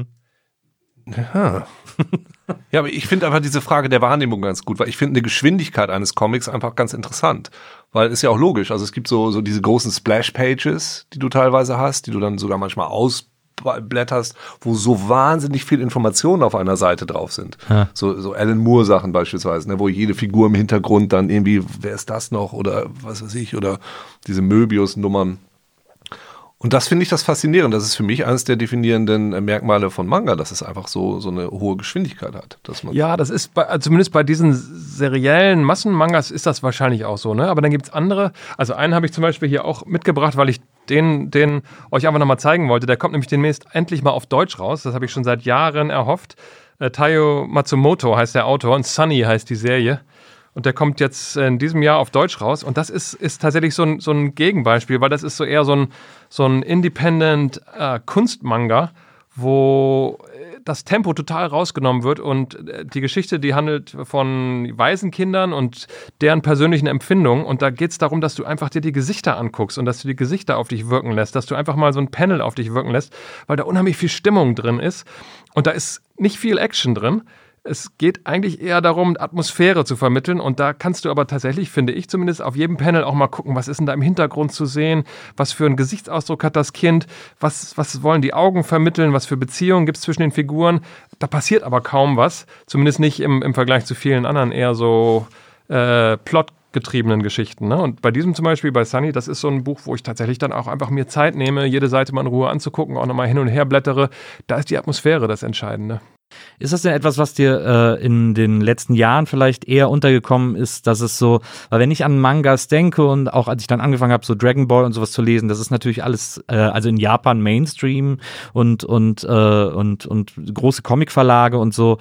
aber ich finde einfach diese Frage der Wahrnehmung ganz gut, weil ich finde eine Geschwindigkeit eines Comics einfach ganz interessant, weil ist ja auch logisch, also es gibt so diese großen Splash-Pages, die du teilweise hast, die du dann sogar manchmal ausblätterst, wo so wahnsinnig viel Informationen auf einer Seite drauf sind. Ja. So Alan Moore-Sachen beispielsweise, ne, wo jede Figur im Hintergrund dann irgendwie, wer ist das noch oder was weiß ich, oder diese Möbius-Nummern. Und das finde ich das faszinierend. Das ist für mich eines der definierenden Merkmale von Manga, dass es einfach so eine hohe Geschwindigkeit hat. Dass man das ist zumindest bei diesen seriellen Massenmangas ist das wahrscheinlich auch so, ne? Aber dann gibt es andere. Also einen habe ich zum Beispiel hier auch mitgebracht, weil ich den euch einfach nochmal zeigen wollte. Der kommt nämlich demnächst endlich mal auf Deutsch raus. Das habe ich schon seit Jahren erhofft. Taiyo Matsumoto heißt der Autor und Sunny heißt die Serie. Und der kommt jetzt in diesem Jahr auf Deutsch raus. Und das ist tatsächlich so ein Gegenbeispiel, weil das ist so eher so ein Independent Kunstmanga, wo das Tempo total rausgenommen wird und die Geschichte, die handelt von Waisenkindern und deren persönlichen Empfindungen. Und da geht es darum, dass du einfach dir die Gesichter anguckst und dass du die Gesichter auf dich wirken lässt, dass du einfach mal so ein Panel auf dich wirken lässt, weil da unheimlich viel Stimmung drin ist. Und da ist nicht viel Action drin. Es geht eigentlich eher darum, Atmosphäre zu vermitteln und da kannst du aber tatsächlich, finde ich zumindest, auf jedem Panel auch mal gucken, was ist denn da im Hintergrund zu sehen, was für einen Gesichtsausdruck hat das Kind, was wollen die Augen vermitteln, was für Beziehungen gibt es zwischen den Figuren. Da passiert aber kaum was, zumindest nicht im Vergleich zu vielen anderen eher so plotgetriebenen Geschichten. Ne? Und bei diesem zum Beispiel, bei Sunny, das ist so ein Buch, wo ich tatsächlich dann auch einfach mir Zeit nehme, jede Seite mal in Ruhe anzugucken, auch nochmal hin und her blättere. Da ist die Atmosphäre das Entscheidende. Ist das denn etwas, was dir in den letzten Jahren vielleicht eher untergekommen ist, dass es so, weil wenn ich an Mangas denke und auch als ich dann angefangen habe, so Dragon Ball und sowas zu lesen, das ist natürlich alles, also in Japan Mainstream und große Comicverlage und so,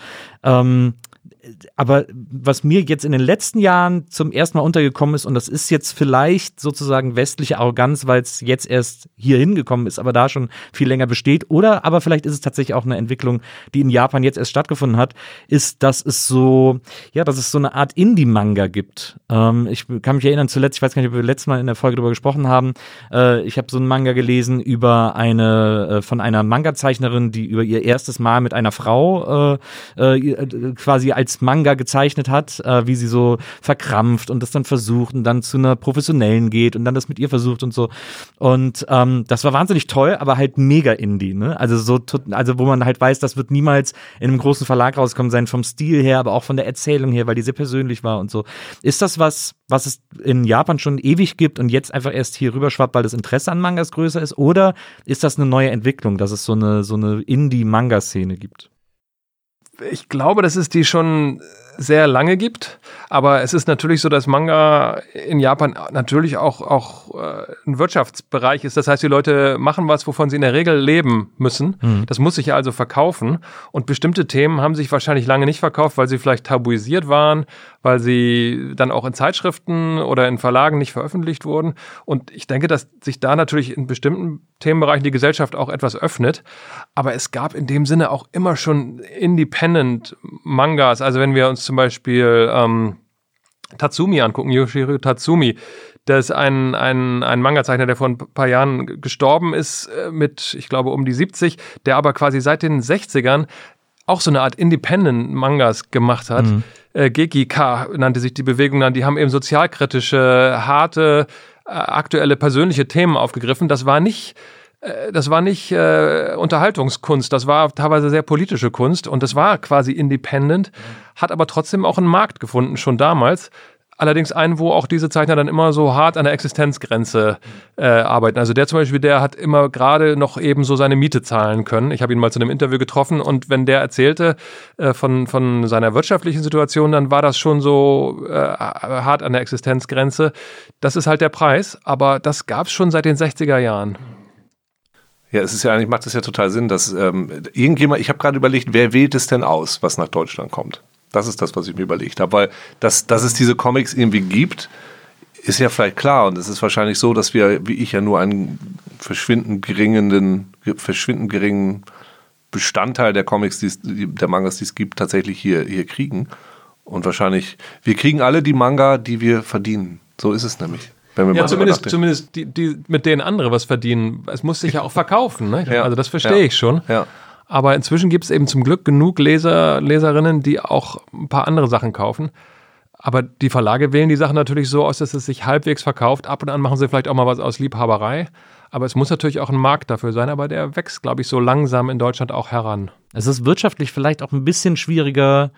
aber was mir jetzt in den letzten Jahren zum ersten Mal untergekommen ist, und das ist jetzt vielleicht sozusagen westliche Arroganz, weil es jetzt erst hier hingekommen ist, aber da schon viel länger besteht, oder aber vielleicht ist es tatsächlich auch eine Entwicklung, die in Japan jetzt erst stattgefunden hat, ist, dass es so eine Art Indie-Manga gibt. Ich kann mich erinnern, zuletzt, ich weiß gar nicht, ob wir letztes Mal in der Folge darüber gesprochen haben, ich habe so einen Manga gelesen über von einer Manga-Zeichnerin, die über ihr erstes Mal mit einer Frau quasi als Manga gezeichnet hat, wie sie so verkrampft und das dann versucht und dann zu einer Professionellen geht und dann das mit ihr versucht und so. Und das war wahnsinnig toll, aber halt mega Indie, ne? Also wo man halt weiß, das wird niemals in einem großen Verlag rauskommen sein, vom Stil her, aber auch von der Erzählung her, weil die sehr persönlich war und so. Ist das was es in Japan schon ewig gibt und jetzt einfach erst hier rüberschwappt, weil das Interesse an Mangas größer ist? Oder ist das eine neue Entwicklung, dass es so eine Indie-Manga-Szene gibt? Ich glaube, dass es die schon sehr lange gibt, aber es ist natürlich so, dass Manga in Japan natürlich auch ein Wirtschaftsbereich ist. Das heißt, die Leute machen was, wovon sie in der Regel leben müssen. Mhm. Das muss sich ja also verkaufen. Und bestimmte Themen haben sich wahrscheinlich lange nicht verkauft, weil sie vielleicht tabuisiert waren, weil sie dann auch in Zeitschriften oder in Verlagen nicht veröffentlicht wurden. Und ich denke, dass sich da natürlich in bestimmten Themenbereichen die Gesellschaft auch etwas öffnet. Aber es gab in dem Sinne auch immer schon Independent-Mangas. Also wenn wir uns zum Beispiel Tatsumi angucken, Yoshihiro Tatsumi, der ist ein Manga-Zeichner, der vor ein paar Jahren gestorben ist mit, ich glaube, um die 70, der aber quasi seit den 60ern auch so eine Art Independent-Mangas gemacht hat. Gekiga nannte sich die Bewegung dann. Die haben eben sozialkritische, harte, aktuelle persönliche Themen aufgegriffen. Das war nicht Unterhaltungskunst, das war teilweise sehr politische Kunst und das war quasi independent, hat aber trotzdem auch einen Markt gefunden, schon damals. Allerdings einen, wo auch diese Zeichner dann immer so hart an der Existenzgrenze arbeiten. Also der zum Beispiel, der hat immer gerade noch eben so seine Miete zahlen können. Ich habe ihn mal zu einem Interview getroffen und wenn der erzählte von seiner wirtschaftlichen Situation, dann war das schon so hart an der Existenzgrenze. Das ist halt der Preis, aber das gab es schon seit den 60er Jahren. Ja, es ist ja eigentlich, macht es ja total Sinn, dass irgendjemand, ich habe gerade überlegt, wer wählt es denn aus, was nach Deutschland kommt? Das ist das, was ich mir überlegt habe, weil dass es diese Comics irgendwie gibt, ist ja vielleicht klar und es ist wahrscheinlich so, dass wir, wie ich ja nur einen verschwindend geringen Bestandteil der Comics, der Mangas, die es gibt, tatsächlich hier kriegen und wahrscheinlich, wir kriegen alle die Manga, die wir verdienen. So ist es nämlich. Ja, zumindest die mit denen andere was verdienen. Es muss sich ja auch verkaufen, ne? Ja. Also das verstehe ich schon. Ja. Aber inzwischen gibt es eben zum Glück genug Leserinnen, die auch ein paar andere Sachen kaufen. Aber die Verlage wählen die Sachen natürlich so aus, dass es sich halbwegs verkauft. Ab und an machen sie vielleicht auch mal was aus Liebhaberei. Aber es muss natürlich auch ein Markt dafür sein. Aber der wächst, glaube ich, so langsam in Deutschland auch heran. Es ist wirtschaftlich vielleicht auch ein bisschen schwieriger,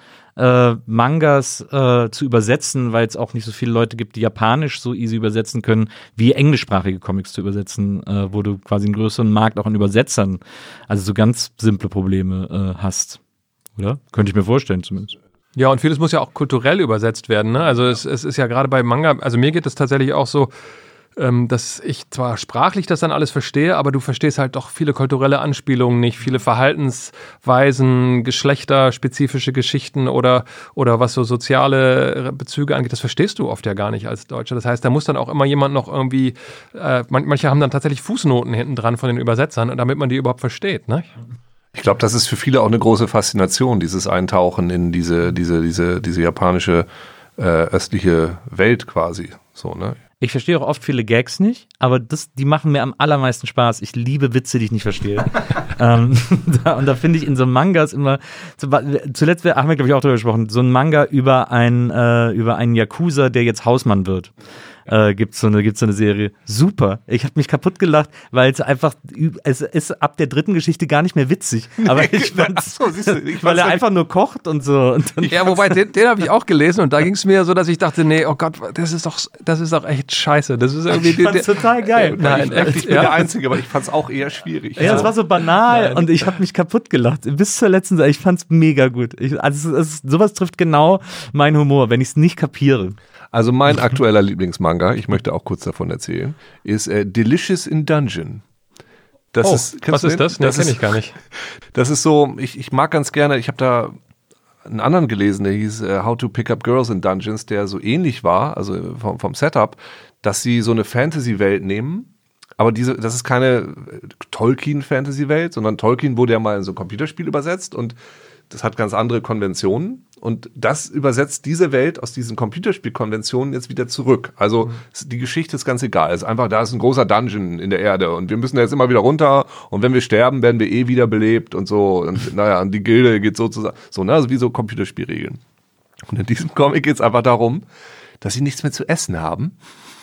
Mangas zu übersetzen, weil es auch nicht so viele Leute gibt, die Japanisch so easy übersetzen können, wie englischsprachige Comics zu übersetzen, wo du quasi einen größeren Markt auch an Übersetzern, also so ganz simple Probleme hast. Oder? Könnte ich mir vorstellen zumindest. Ja, und vieles muss ja auch kulturell übersetzt werden, ne? Also es ist ja gerade bei Manga, also mir geht es tatsächlich auch so, dass ich zwar sprachlich das dann alles verstehe, aber du verstehst halt doch viele kulturelle Anspielungen nicht, viele Verhaltensweisen, geschlechterspezifische Geschichten oder was so soziale Bezüge angeht, das verstehst du oft ja gar nicht als Deutscher. Das heißt, da muss dann auch immer jemand noch irgendwie, manche haben dann tatsächlich Fußnoten hinten dran von den Übersetzern, damit man die überhaupt versteht, ne? Ich glaube, das ist für viele auch eine große Faszination, dieses Eintauchen in diese japanische östliche Welt quasi, so, ne? Ich verstehe auch oft viele Gags nicht, aber die machen mir am allermeisten Spaß. Ich liebe Witze, die ich nicht verstehe. Und da finde ich in so Mangas immer, zuletzt haben wir, glaube ich, auch darüber gesprochen, so ein Manga über einen Yakuza, der jetzt Hausmann wird. Gibt's so eine Serie. Super. Ich habe mich kaputt gelacht, weil es ist ab der dritten Geschichte gar nicht mehr witzig. Aber ich fand's, weil er einfach nur kocht und so. Und ja, wobei, den habe ich auch gelesen und da ging es mir so, dass ich dachte, nee, oh Gott, das ist doch echt scheiße. Das ist irgendwie ich fand's total geil. Nein, ich bin der Einzige, aber ich fand's auch eher schwierig. Ja, es war so banal und ich habe mich kaputt gelacht. Bis zur letzten Seite. Ich fand's mega gut. Sowas trifft genau meinen Humor, wenn ich es nicht kapiere. Also mein aktueller Lieblingsmanga, ich möchte auch kurz davon erzählen, ist Delicious in Dungeon. Was ist das? Nee, das kenne ich gar nicht. Das ist so, ich mag ganz gerne, ich habe da einen anderen gelesen, der hieß How to Pick Up Girls in Dungeons, der so ähnlich war, also vom Setup, dass sie so eine Fantasy-Welt nehmen, aber das ist keine Tolkien-Fantasy-Welt, sondern Tolkien wurde ja mal in so ein Computerspiel übersetzt und das hat ganz andere Konventionen und das übersetzt diese Welt aus diesen Computerspielkonventionen jetzt wieder zurück. Also die Geschichte ist ganz egal. Es ist einfach, da ist ein großer Dungeon in der Erde und wir müssen jetzt immer wieder runter und wenn wir sterben, werden wir wiederbelebt und so. Und naja, und die Gilde geht sozusagen so, ne, also wie so Computerspielregeln. Und in diesem Comic geht es einfach darum, dass sie nichts mehr zu essen haben.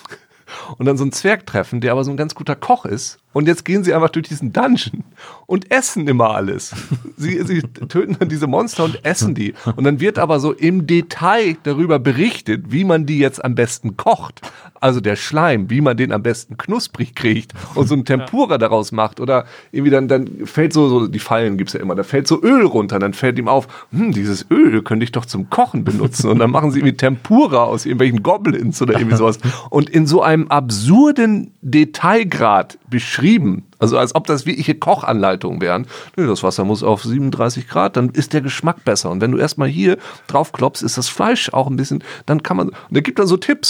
Und dann so einen Zwerg treffen, der aber so ein ganz guter Koch ist. Und jetzt gehen sie einfach durch diesen Dungeon und essen immer alles. Sie töten dann diese Monster und essen die. Und dann wird aber so im Detail darüber berichtet, wie man die jetzt am besten kocht. Also der Schleim, wie man den am besten knusprig kriegt und so ein Tempura daraus macht. Oder irgendwie dann fällt so die Fallen gibt's ja immer, da fällt so Öl runter. Dann fällt ihm auf, dieses Öl könnte ich doch zum Kochen benutzen. Und dann machen sie irgendwie Tempura aus irgendwelchen Goblins oder irgendwie sowas. Und in so einem absurden Detailgrad beschrieben, also als ob das wirkliche Kochanleitungen wären. Nö, das Wasser muss auf 37 Grad, dann ist der Geschmack besser. Und wenn du erstmal hier drauf klopfst, ist das Fleisch auch ein bisschen, dann kann man, und der gibt dann so Tipps.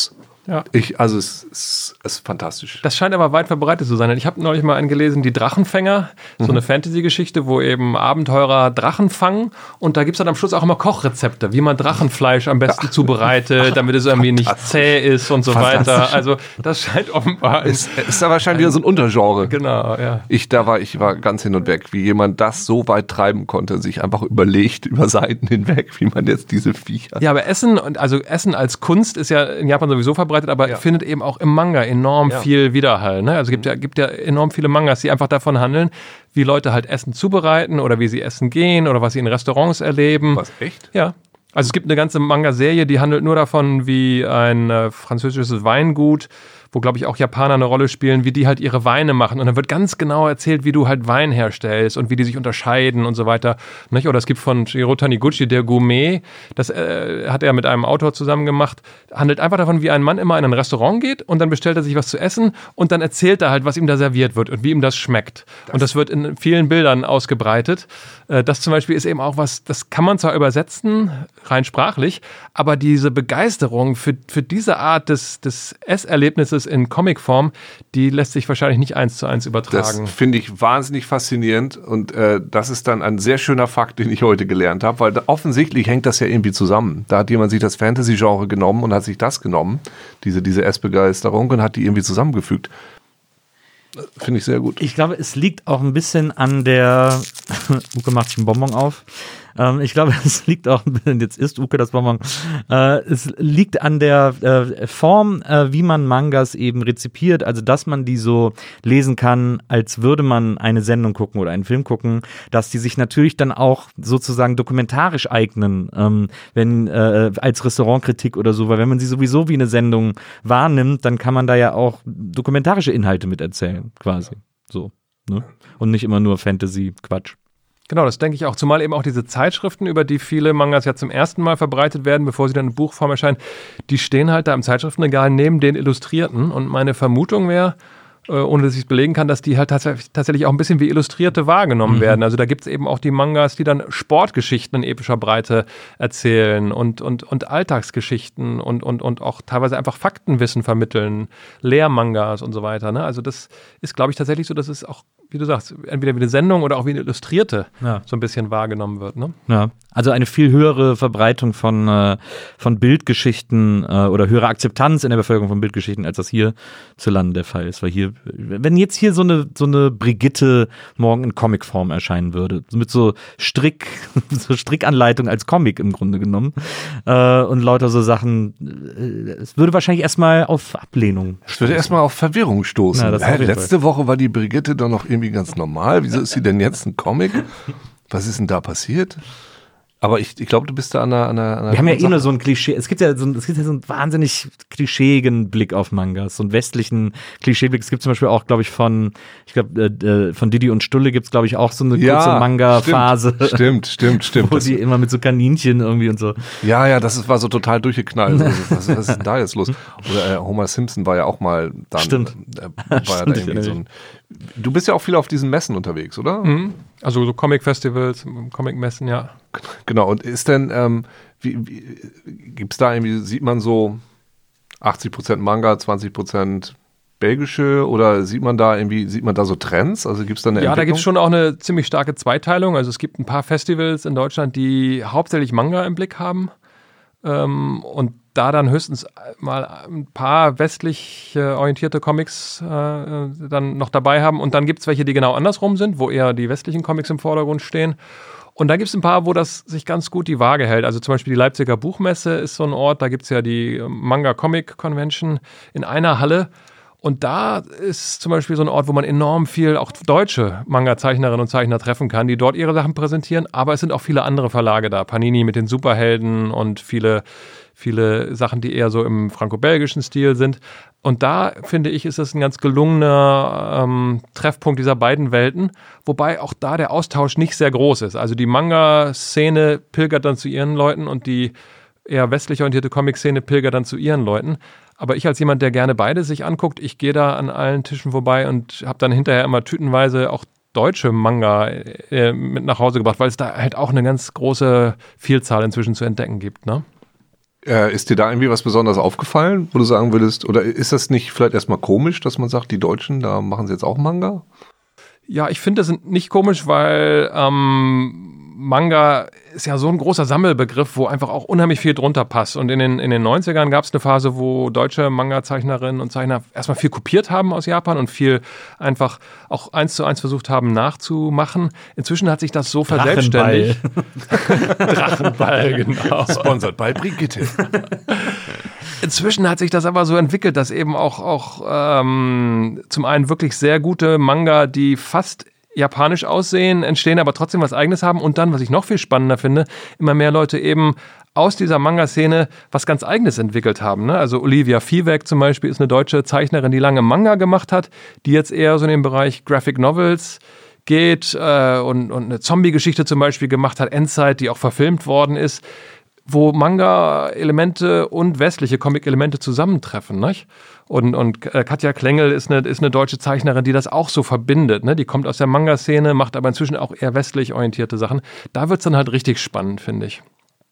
Ja. Also es ist fantastisch. Das scheint aber weit verbreitet zu sein. Ich habe neulich mal einen gelesen, die Drachenfänger, so eine Fantasy-Geschichte, wo eben Abenteurer Drachen fangen und da gibt es dann am Schluss auch immer Kochrezepte, wie man Drachenfleisch am besten zubereitet, damit es irgendwie nicht zäh ist und so weiter. Also das scheint offenbar... Ist da wahrscheinlich wieder so ein Untergenre. Genau, ja. Ich war ganz hin und weg, wie jemand das so weit treiben konnte, sich einfach überlegt über Seiten hinweg, wie man jetzt diese Viecher... Ja, aber Essen als Kunst ist ja in Japan sowieso verbreitet, aber findet eben auch im Manga enorm viel Widerhall. Ne? Also gibt ja enorm viele Mangas, die einfach davon handeln, wie Leute halt Essen zubereiten oder wie sie essen gehen oder was sie in Restaurants erleben. Was, echt? Ja. Also es gibt eine ganze Manga-Serie, die handelt nur davon, wie ein französisches Weingut, wo, glaube ich, auch Japaner eine Rolle spielen, wie die halt ihre Weine machen. Und dann wird ganz genau erzählt, wie du halt Wein herstellst und wie die sich unterscheiden und so weiter. Nicht? Oder es gibt von Shiro Taniguchi, der Gourmet, das hat er mit einem Autor zusammen gemacht, handelt einfach davon, wie ein Mann immer in ein Restaurant geht und dann bestellt er sich was zu essen und dann erzählt er halt, was ihm da serviert wird und wie ihm das schmeckt. Und das wird in vielen Bildern ausgebreitet. Das zum Beispiel ist eben auch was, das kann man zwar übersetzen, rein sprachlich, aber diese Begeisterung für diese Art des Esserlebnisses in Comicform, die lässt sich wahrscheinlich nicht 1:1 übertragen. Das finde ich wahnsinnig faszinierend und das ist dann ein sehr schöner Fakt, den ich heute gelernt habe, weil offensichtlich hängt das ja irgendwie zusammen. Da hat jemand sich das Fantasy-Genre genommen und hat sich das genommen, diese Essbegeisterung, und hat die irgendwie zusammengefügt. Finde ich sehr gut. Ich glaube, es liegt auch ein bisschen an der Uke macht sich einen Bonbon auf. Ich glaube, es liegt auch, jetzt isst Uke das Bonbon, es liegt an der Form, wie man Mangas eben rezipiert, also dass man die so lesen kann, als würde man eine Sendung gucken oder einen Film gucken, dass die sich natürlich dann auch sozusagen dokumentarisch eignen, wenn als Restaurantkritik oder so, weil wenn man sie sowieso wie eine Sendung wahrnimmt, dann kann man da ja auch dokumentarische Inhalte mit erzählen, quasi, so, ne? Und nicht immer nur Fantasy-Quatsch. Genau, das denke ich auch. Zumal eben auch diese Zeitschriften, über die viele Mangas ja zum ersten Mal verbreitet werden, bevor sie dann in Buchform erscheinen, die stehen halt da im Zeitschriftenregal neben den Illustrierten. Und meine Vermutung wäre, ohne dass ich es belegen kann, dass die halt tatsächlich auch ein bisschen wie Illustrierte wahrgenommen werden. Also da gibt es eben auch die Mangas, die dann Sportgeschichten in epischer Breite erzählen und Alltagsgeschichten und auch teilweise einfach Faktenwissen vermitteln, Lehrmangas und so weiter. Ne? Also das ist, glaube ich, tatsächlich so, dass es auch, wie du sagst, entweder wie eine Sendung oder auch wie eine Illustrierte so ein bisschen wahrgenommen wird. Ne? Ja, also eine viel höhere Verbreitung von Bildgeschichten oder höhere Akzeptanz in der Bevölkerung von Bildgeschichten, als das hierzulande der Fall ist. Weil hier, wenn jetzt hier so eine Brigitte morgen in Comicform erscheinen würde, mit so Strickanleitung als Comic im Grunde genommen und lauter so Sachen, es würde wahrscheinlich erstmal auf Ablehnung Es würde erstmal auf Verwirrung stoßen. Ja, das auf jeden letzte Woche war die Brigitte doch noch irgendwie ganz normal. Wieso ist sie denn jetzt ein Comic? Was ist denn da passiert? Aber ich glaube, du bist da an einer Wir haben ja eh nur so ein Klischee. Es gibt ja so einen wahnsinnig klischeeigen Blick auf Mangas, so einen westlichen Klischeeblick. Es gibt zum Beispiel auch, glaube ich, von Didi und Stulle gibt es, glaube ich, auch so eine kurze Manga-Phase. Stimmt. Wo die immer mit so Kaninchen irgendwie und so. Ja, war so total durchgeknallt. Was ist denn da jetzt los? Oder Homer Simpson war ja auch mal dann. Stimmt. War ja da irgendwie so ein. Du bist ja auch viel auf diesen Messen unterwegs, oder? Mhm. Also so Comic-Festivals, Comic-Messen, ja. Genau, und ist denn, gibt es da irgendwie, sieht man so 80% Manga, 20% belgische, oder sieht man da so Trends? Also gibt es da eine Entwicklung? Ja, da gibt es schon auch eine ziemlich starke Zweiteilung. Also es gibt ein paar Festivals in Deutschland, die hauptsächlich Manga im Blick haben und da dann höchstens mal ein paar westlich orientierte Comics dann noch dabei haben. Und dann gibt es welche, die genau andersrum sind, wo eher die westlichen Comics im Vordergrund stehen. Und da gibt es ein paar, wo das sich ganz gut die Waage hält. Also zum Beispiel die Leipziger Buchmesse ist so ein Ort, da gibt es ja die Manga Comic Convention in einer Halle. Und da ist zum Beispiel so ein Ort, wo man enorm viel auch deutsche Manga-Zeichnerinnen und Zeichner treffen kann, die dort ihre Sachen präsentieren. Aber es sind auch viele andere Verlage da. Panini mit den Superhelden und viele Sachen, die eher so im franco-belgischen Stil sind. Und da, finde ich, ist es ein ganz gelungener Treffpunkt dieser beiden Welten, wobei auch da der Austausch nicht sehr groß ist. Also die Manga-Szene pilgert dann zu ihren Leuten und die eher westlich orientierte Comic-Szene pilgert dann zu ihren Leuten. Aber ich als jemand, der gerne beide sich anguckt, ich gehe da an allen Tischen vorbei und habe dann hinterher immer tütenweise auch deutsche Manga mit nach Hause gebracht, weil es da halt auch eine ganz große Vielzahl inzwischen zu entdecken gibt, ne? Ist dir da irgendwie was besonders aufgefallen, wo du sagen würdest, oder ist das nicht vielleicht erstmal komisch, dass man sagt, die Deutschen, da machen sie jetzt auch Manga? Ja, ich finde das nicht komisch, weil Manga ist ja so ein großer Sammelbegriff, wo einfach auch unheimlich viel drunter passt. Und in den 90ern gab es eine Phase, wo deutsche Manga-Zeichnerinnen und Zeichner erstmal viel kopiert haben aus Japan und viel einfach auch 1:1 versucht haben nachzumachen. Inzwischen hat sich das so verselbstständigt. Drachenball, genau. Sponsored by Brigitte. Inzwischen hat sich das aber so entwickelt, dass eben auch zum einen wirklich sehr gute Manga, die fast japanisch aussehen, entstehen, aber trotzdem was Eigenes haben. Und dann, was ich noch viel spannender finde, immer mehr Leute eben aus dieser Manga-Szene was ganz Eigenes entwickelt haben. Ne? Also Olivia Viehweg zum Beispiel ist eine deutsche Zeichnerin, die lange Manga gemacht hat, die jetzt eher so in den Bereich Graphic Novels geht und eine Zombie-Geschichte zum Beispiel gemacht hat, Endzeit, die auch verfilmt worden ist, wo Manga-Elemente und westliche Comic-Elemente zusammentreffen. Nicht? Und Katja Klengel ist eine deutsche Zeichnerin, die das auch so verbindet. Ne? Die kommt aus der Manga-Szene, macht aber inzwischen auch eher westlich orientierte Sachen. Da wird es dann halt richtig spannend, finde ich.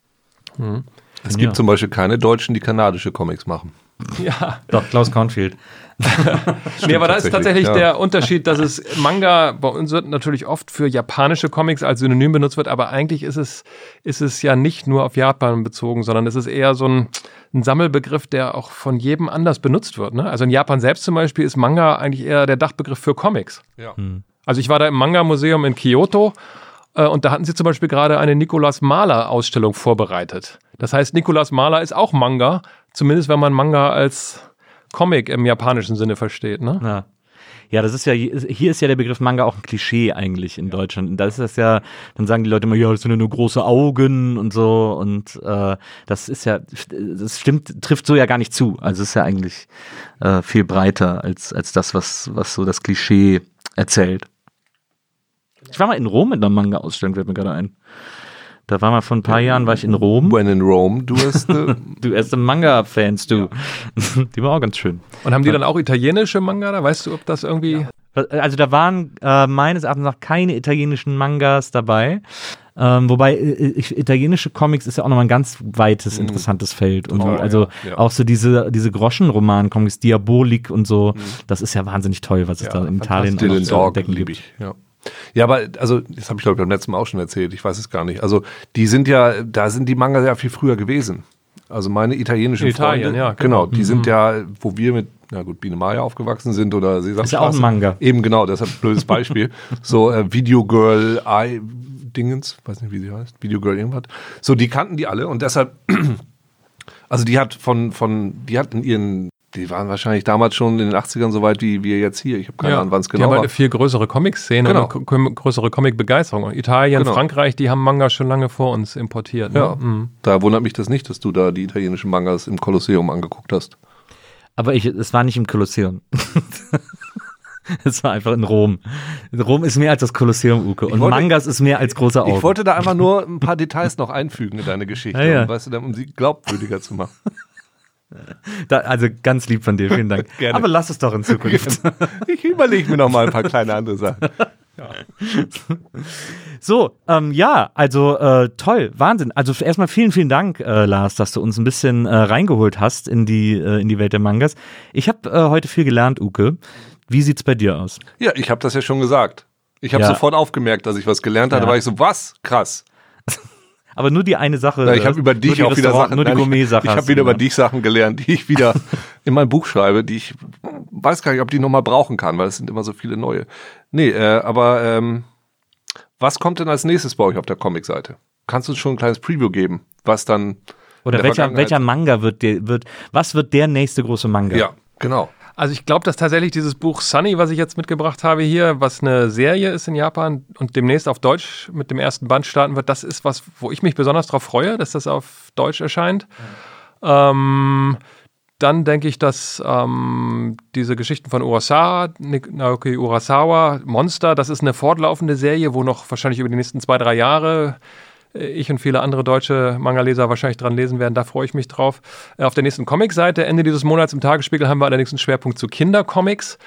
Es gibt zum Beispiel keine Deutschen, die kanadische Comics machen. Ja. Doch, Klaus Kornfield. Nee, aber da ist tatsächlich der Unterschied, dass es Manga bei uns wird natürlich oft für japanische Comics als Synonym benutzt wird, aber eigentlich ist es ja nicht nur auf Japan bezogen, sondern es ist eher so ein Sammelbegriff, der auch von jedem anders benutzt wird. Ne? Also in Japan selbst zum Beispiel ist Manga eigentlich eher der Dachbegriff für Comics. Ja. Also ich war da im Manga-Museum in Kyoto und da hatten sie zum Beispiel gerade eine Nikolaus Mahler-Ausstellung vorbereitet. Das heißt, Nikolaus Mahler ist auch Manga, zumindest wenn man Manga als Comic im japanischen Sinne versteht, ne? Ja, das ist ja, hier ist ja der Begriff Manga auch ein Klischee eigentlich in Deutschland. Und da ist das ja, dann sagen die Leute immer, ja, das sind ja nur große Augen und so. Und das ist ja, das trifft so ja gar nicht zu. Also es ist ja eigentlich viel breiter als das, was so das Klischee erzählt. Ich war mal in Rom mit einer Manga-Ausstellung, fällt mir gerade ein. Da war mal vor ein paar Jahren, war ich in Rom. When in Rome, du hast du erste Manga-Fans, du. Ja. Die war auch ganz schön. Und haben die dann auch italienische Manga da? Weißt du, ob das irgendwie... Also da waren meines Erachtens nach keine italienischen Mangas dabei. Wobei italienische Comics ist ja auch nochmal ein ganz weites, interessantes Feld. Und also auch so diese Groschenroman-Comics, Diabolik und so, das ist ja wahnsinnig toll, was es da in Italien auch zu entdecken gibt. Ja, aber also, das habe ich glaube ich beim letzten Mal auch schon erzählt, ich weiß es gar nicht. Also, da sind die Manga ja viel früher gewesen. Also meine italienischen Freunde, ja, genau, die sind ja, wo wir mit, na gut, Biene Maya aufgewachsen sind oder Sesamstraße. Ist ja auch ein Manga. Eben genau, das ist ein blödes Beispiel. So Videogirl Dingens, weiß nicht, wie sie heißt, Videogirl irgendwas. So, die kannten die alle und deshalb, also die waren wahrscheinlich damals schon in den 80ern so weit wie wir jetzt hier. Ich habe keine Ahnung, wann es genau war. Die haben eine viel größere Comic-Szene und eine größere Comic-Begeisterung. Italien, Frankreich, die haben Manga schon lange vor uns importiert. Ne? Ja, da wundert mich das nicht, dass du da die italienischen Mangas im Kolosseum angeguckt hast. Aber es war nicht im Kolosseum. Es war einfach in Rom. Rom ist mehr als das Kolosseum, Uke. Und Mangas ist mehr als große Augen. Ich wollte da einfach nur ein paar Details noch einfügen in deine Geschichte, um sie glaubwürdiger zu machen. Also ganz lieb von dir, vielen Dank. Gerne. Aber lass es doch in Zukunft. Ich überlege mir noch mal ein paar kleine andere Sachen. Ja. So, toll, Wahnsinn. Also erstmal vielen Dank, Lars, dass du uns ein bisschen reingeholt hast in die Welt der Mangas. Ich habe heute viel gelernt, Uke. Wie sieht's bei dir aus? Ja, ich habe das ja schon gesagt. Ich habe sofort aufgemerkt, dass ich was gelernt hatte, war ich so, was? Krass. Aber nur die eine Sache. Ich habe über dich auch wieder Sachen. Nur die Gourmet-Sachen. Ich habe wieder über dich Sachen gelernt, die ich wieder in mein Buch schreibe, die ich weiß gar nicht, ob die nochmal brauchen kann, weil es sind immer so viele neue. Nee, aber was kommt denn als nächstes bei euch auf der Comic-Seite? Kannst du uns schon ein kleines Preview geben, was dann... Oder welcher Manga was wird der nächste große Manga? Ja, genau. Also ich glaube, dass tatsächlich dieses Buch Sunny, was ich jetzt mitgebracht habe hier, was eine Serie ist in Japan und demnächst auf Deutsch mit dem ersten Band starten wird, das ist was, wo ich mich besonders drauf freue, dass das auf Deutsch erscheint. Dann denke ich, dass diese Geschichten von Naoki Urasawa, Monster, das ist eine fortlaufende Serie, wo noch wahrscheinlich über die nächsten 2-3 Jahre ich und viele andere deutsche Manga-Leser wahrscheinlich dran lesen werden, da freue ich mich drauf. Auf der nächsten Comic-Seite, Ende dieses Monats im Tagesspiegel, haben wir allerdings einen Schwerpunkt zu Kindercomics.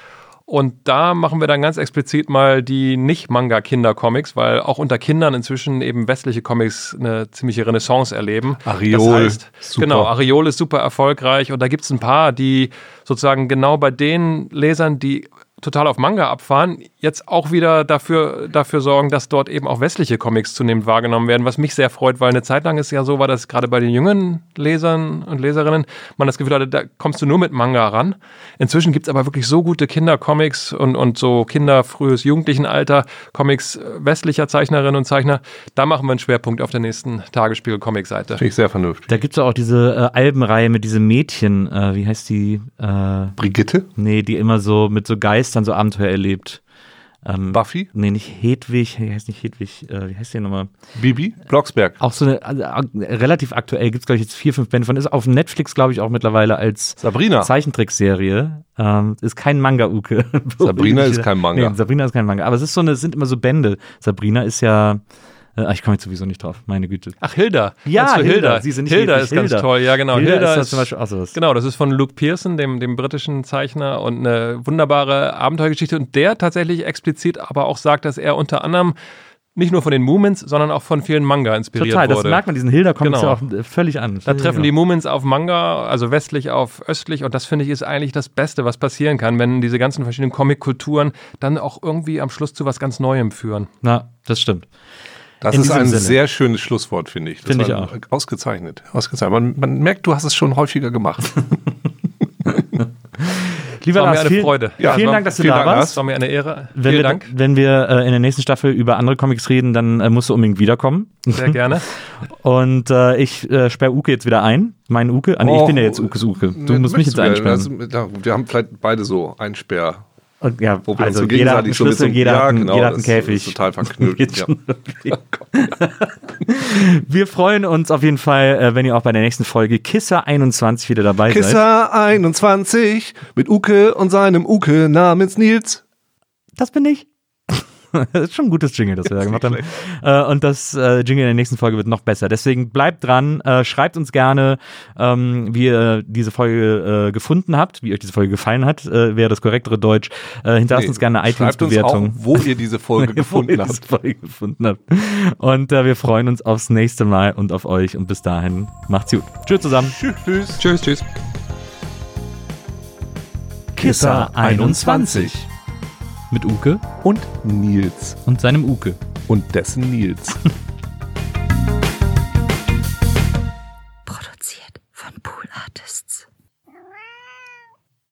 Und da machen wir dann ganz explizit mal die Nicht-Manga-Kinder-Comics, weil auch unter Kindern inzwischen eben westliche Comics eine ziemliche Renaissance erleben. Ariol, das heißt, super. Genau, Ariol ist super erfolgreich und da gibt es ein paar, die sozusagen genau bei den Lesern, die total auf Manga abfahren, jetzt auch wieder dafür sorgen, dass dort eben auch westliche Comics zunehmend wahrgenommen werden, was mich sehr freut, weil eine Zeit lang es ja so war, dass gerade bei den jungen Lesern und Leserinnen man das Gefühl hatte, da kommst du nur mit Manga ran. Inzwischen gibt es aber wirklich so gute Kindercomics und so frühes Jugendlichenalter Comics westlicher Zeichnerinnen und Zeichner. Da machen wir einen Schwerpunkt auf der nächsten Tagesspiegel-Comic-Seite. Finde ich sehr vernünftig. Da gibt es auch diese Albenreihe mit diesem Mädchen, wie heißt die? Brigitte? Nee, die immer so mit so Geistern so Abenteuer erlebt. Buffy? Nee, nicht Hedwig, heißt nicht Hedwig, wie heißt die nochmal? Bibi? Blocksberg. Auch so eine, relativ aktuell, gibt es glaube ich jetzt 4, 5 Bände von, ist auf Netflix glaube ich auch mittlerweile als Sabrina. Zeichentrickserie. Ist kein Manga, Uke. Sabrina ist kein Manga. Nee, Sabrina ist kein Manga, aber es ist es sind immer so Bände. Sabrina ist ja, ich komme jetzt sowieso nicht drauf, meine Güte. Ach, Hilda. Ja, Hilda. Sie sind nicht Hilda ist ganz toll, ja genau. Hilda ist zum Beispiel auch sowas. Genau, das ist von Luke Pearson, dem britischen Zeichner, und eine wunderbare Abenteuergeschichte, und der tatsächlich explizit aber auch sagt, dass er unter anderem nicht nur von den Moomins, sondern auch von vielen Manga inspiriert wurde. Total, das merkt man diesen Hilda-Comics ja auch völlig an. Da treffen die Moomins auf Manga, also westlich auf östlich, und das finde ich ist eigentlich das Beste, was passieren kann, wenn diese ganzen verschiedenen Comic-Kulturen dann auch irgendwie am Schluss zu was ganz Neuem führen. Na, das stimmt. Das ist ein sehr schönes Schlusswort, finde ich. Finde ich auch. Ausgezeichnet. Man merkt, du hast es schon häufiger gemacht. Lieber Lars, eine Freude. Ja, vielen Dank, dass du da warst. Das war mir eine Ehre. Vielen Dank. Wenn wir in der nächsten Staffel über andere Comics reden, dann musst du unbedingt wiederkommen. Sehr gerne. Und ich sperre Uke jetzt wieder ein. Mein Uke. Ich bin ja jetzt Ukes Uke. Du musst mich jetzt einsperren. Wir haben vielleicht beide so Einsperr. Und ja, wo wir also uns jeder hat einen Schlüssel, jeder hat einen Käfig. Das ist total verknüllt. Ja. Wir freuen uns auf jeden Fall, wenn ihr auch bei der nächsten Folge Kisser 21 wieder dabei seid. Kisser 21 mit Uke und seinem Uke namens Nils. Das bin ich. Das ist schon ein gutes Jingle, das wir da gemacht haben. Und das Jingle in der nächsten Folge wird noch besser. Deswegen bleibt dran, schreibt uns gerne, wie ihr diese Folge gefunden habt, wie euch diese Folge gefallen hat, wäre das korrektere Deutsch. Hinterlasst uns gerne eine iTunes-Bewertung. Wo ihr diese Folge gefunden habt. Und wir freuen uns aufs nächste Mal und auf euch. Und bis dahin, macht's gut. Tschüss zusammen. Tschüss. Kisser 21. Mit Uke und Nils. Und seinem Uke. Und dessen Nils.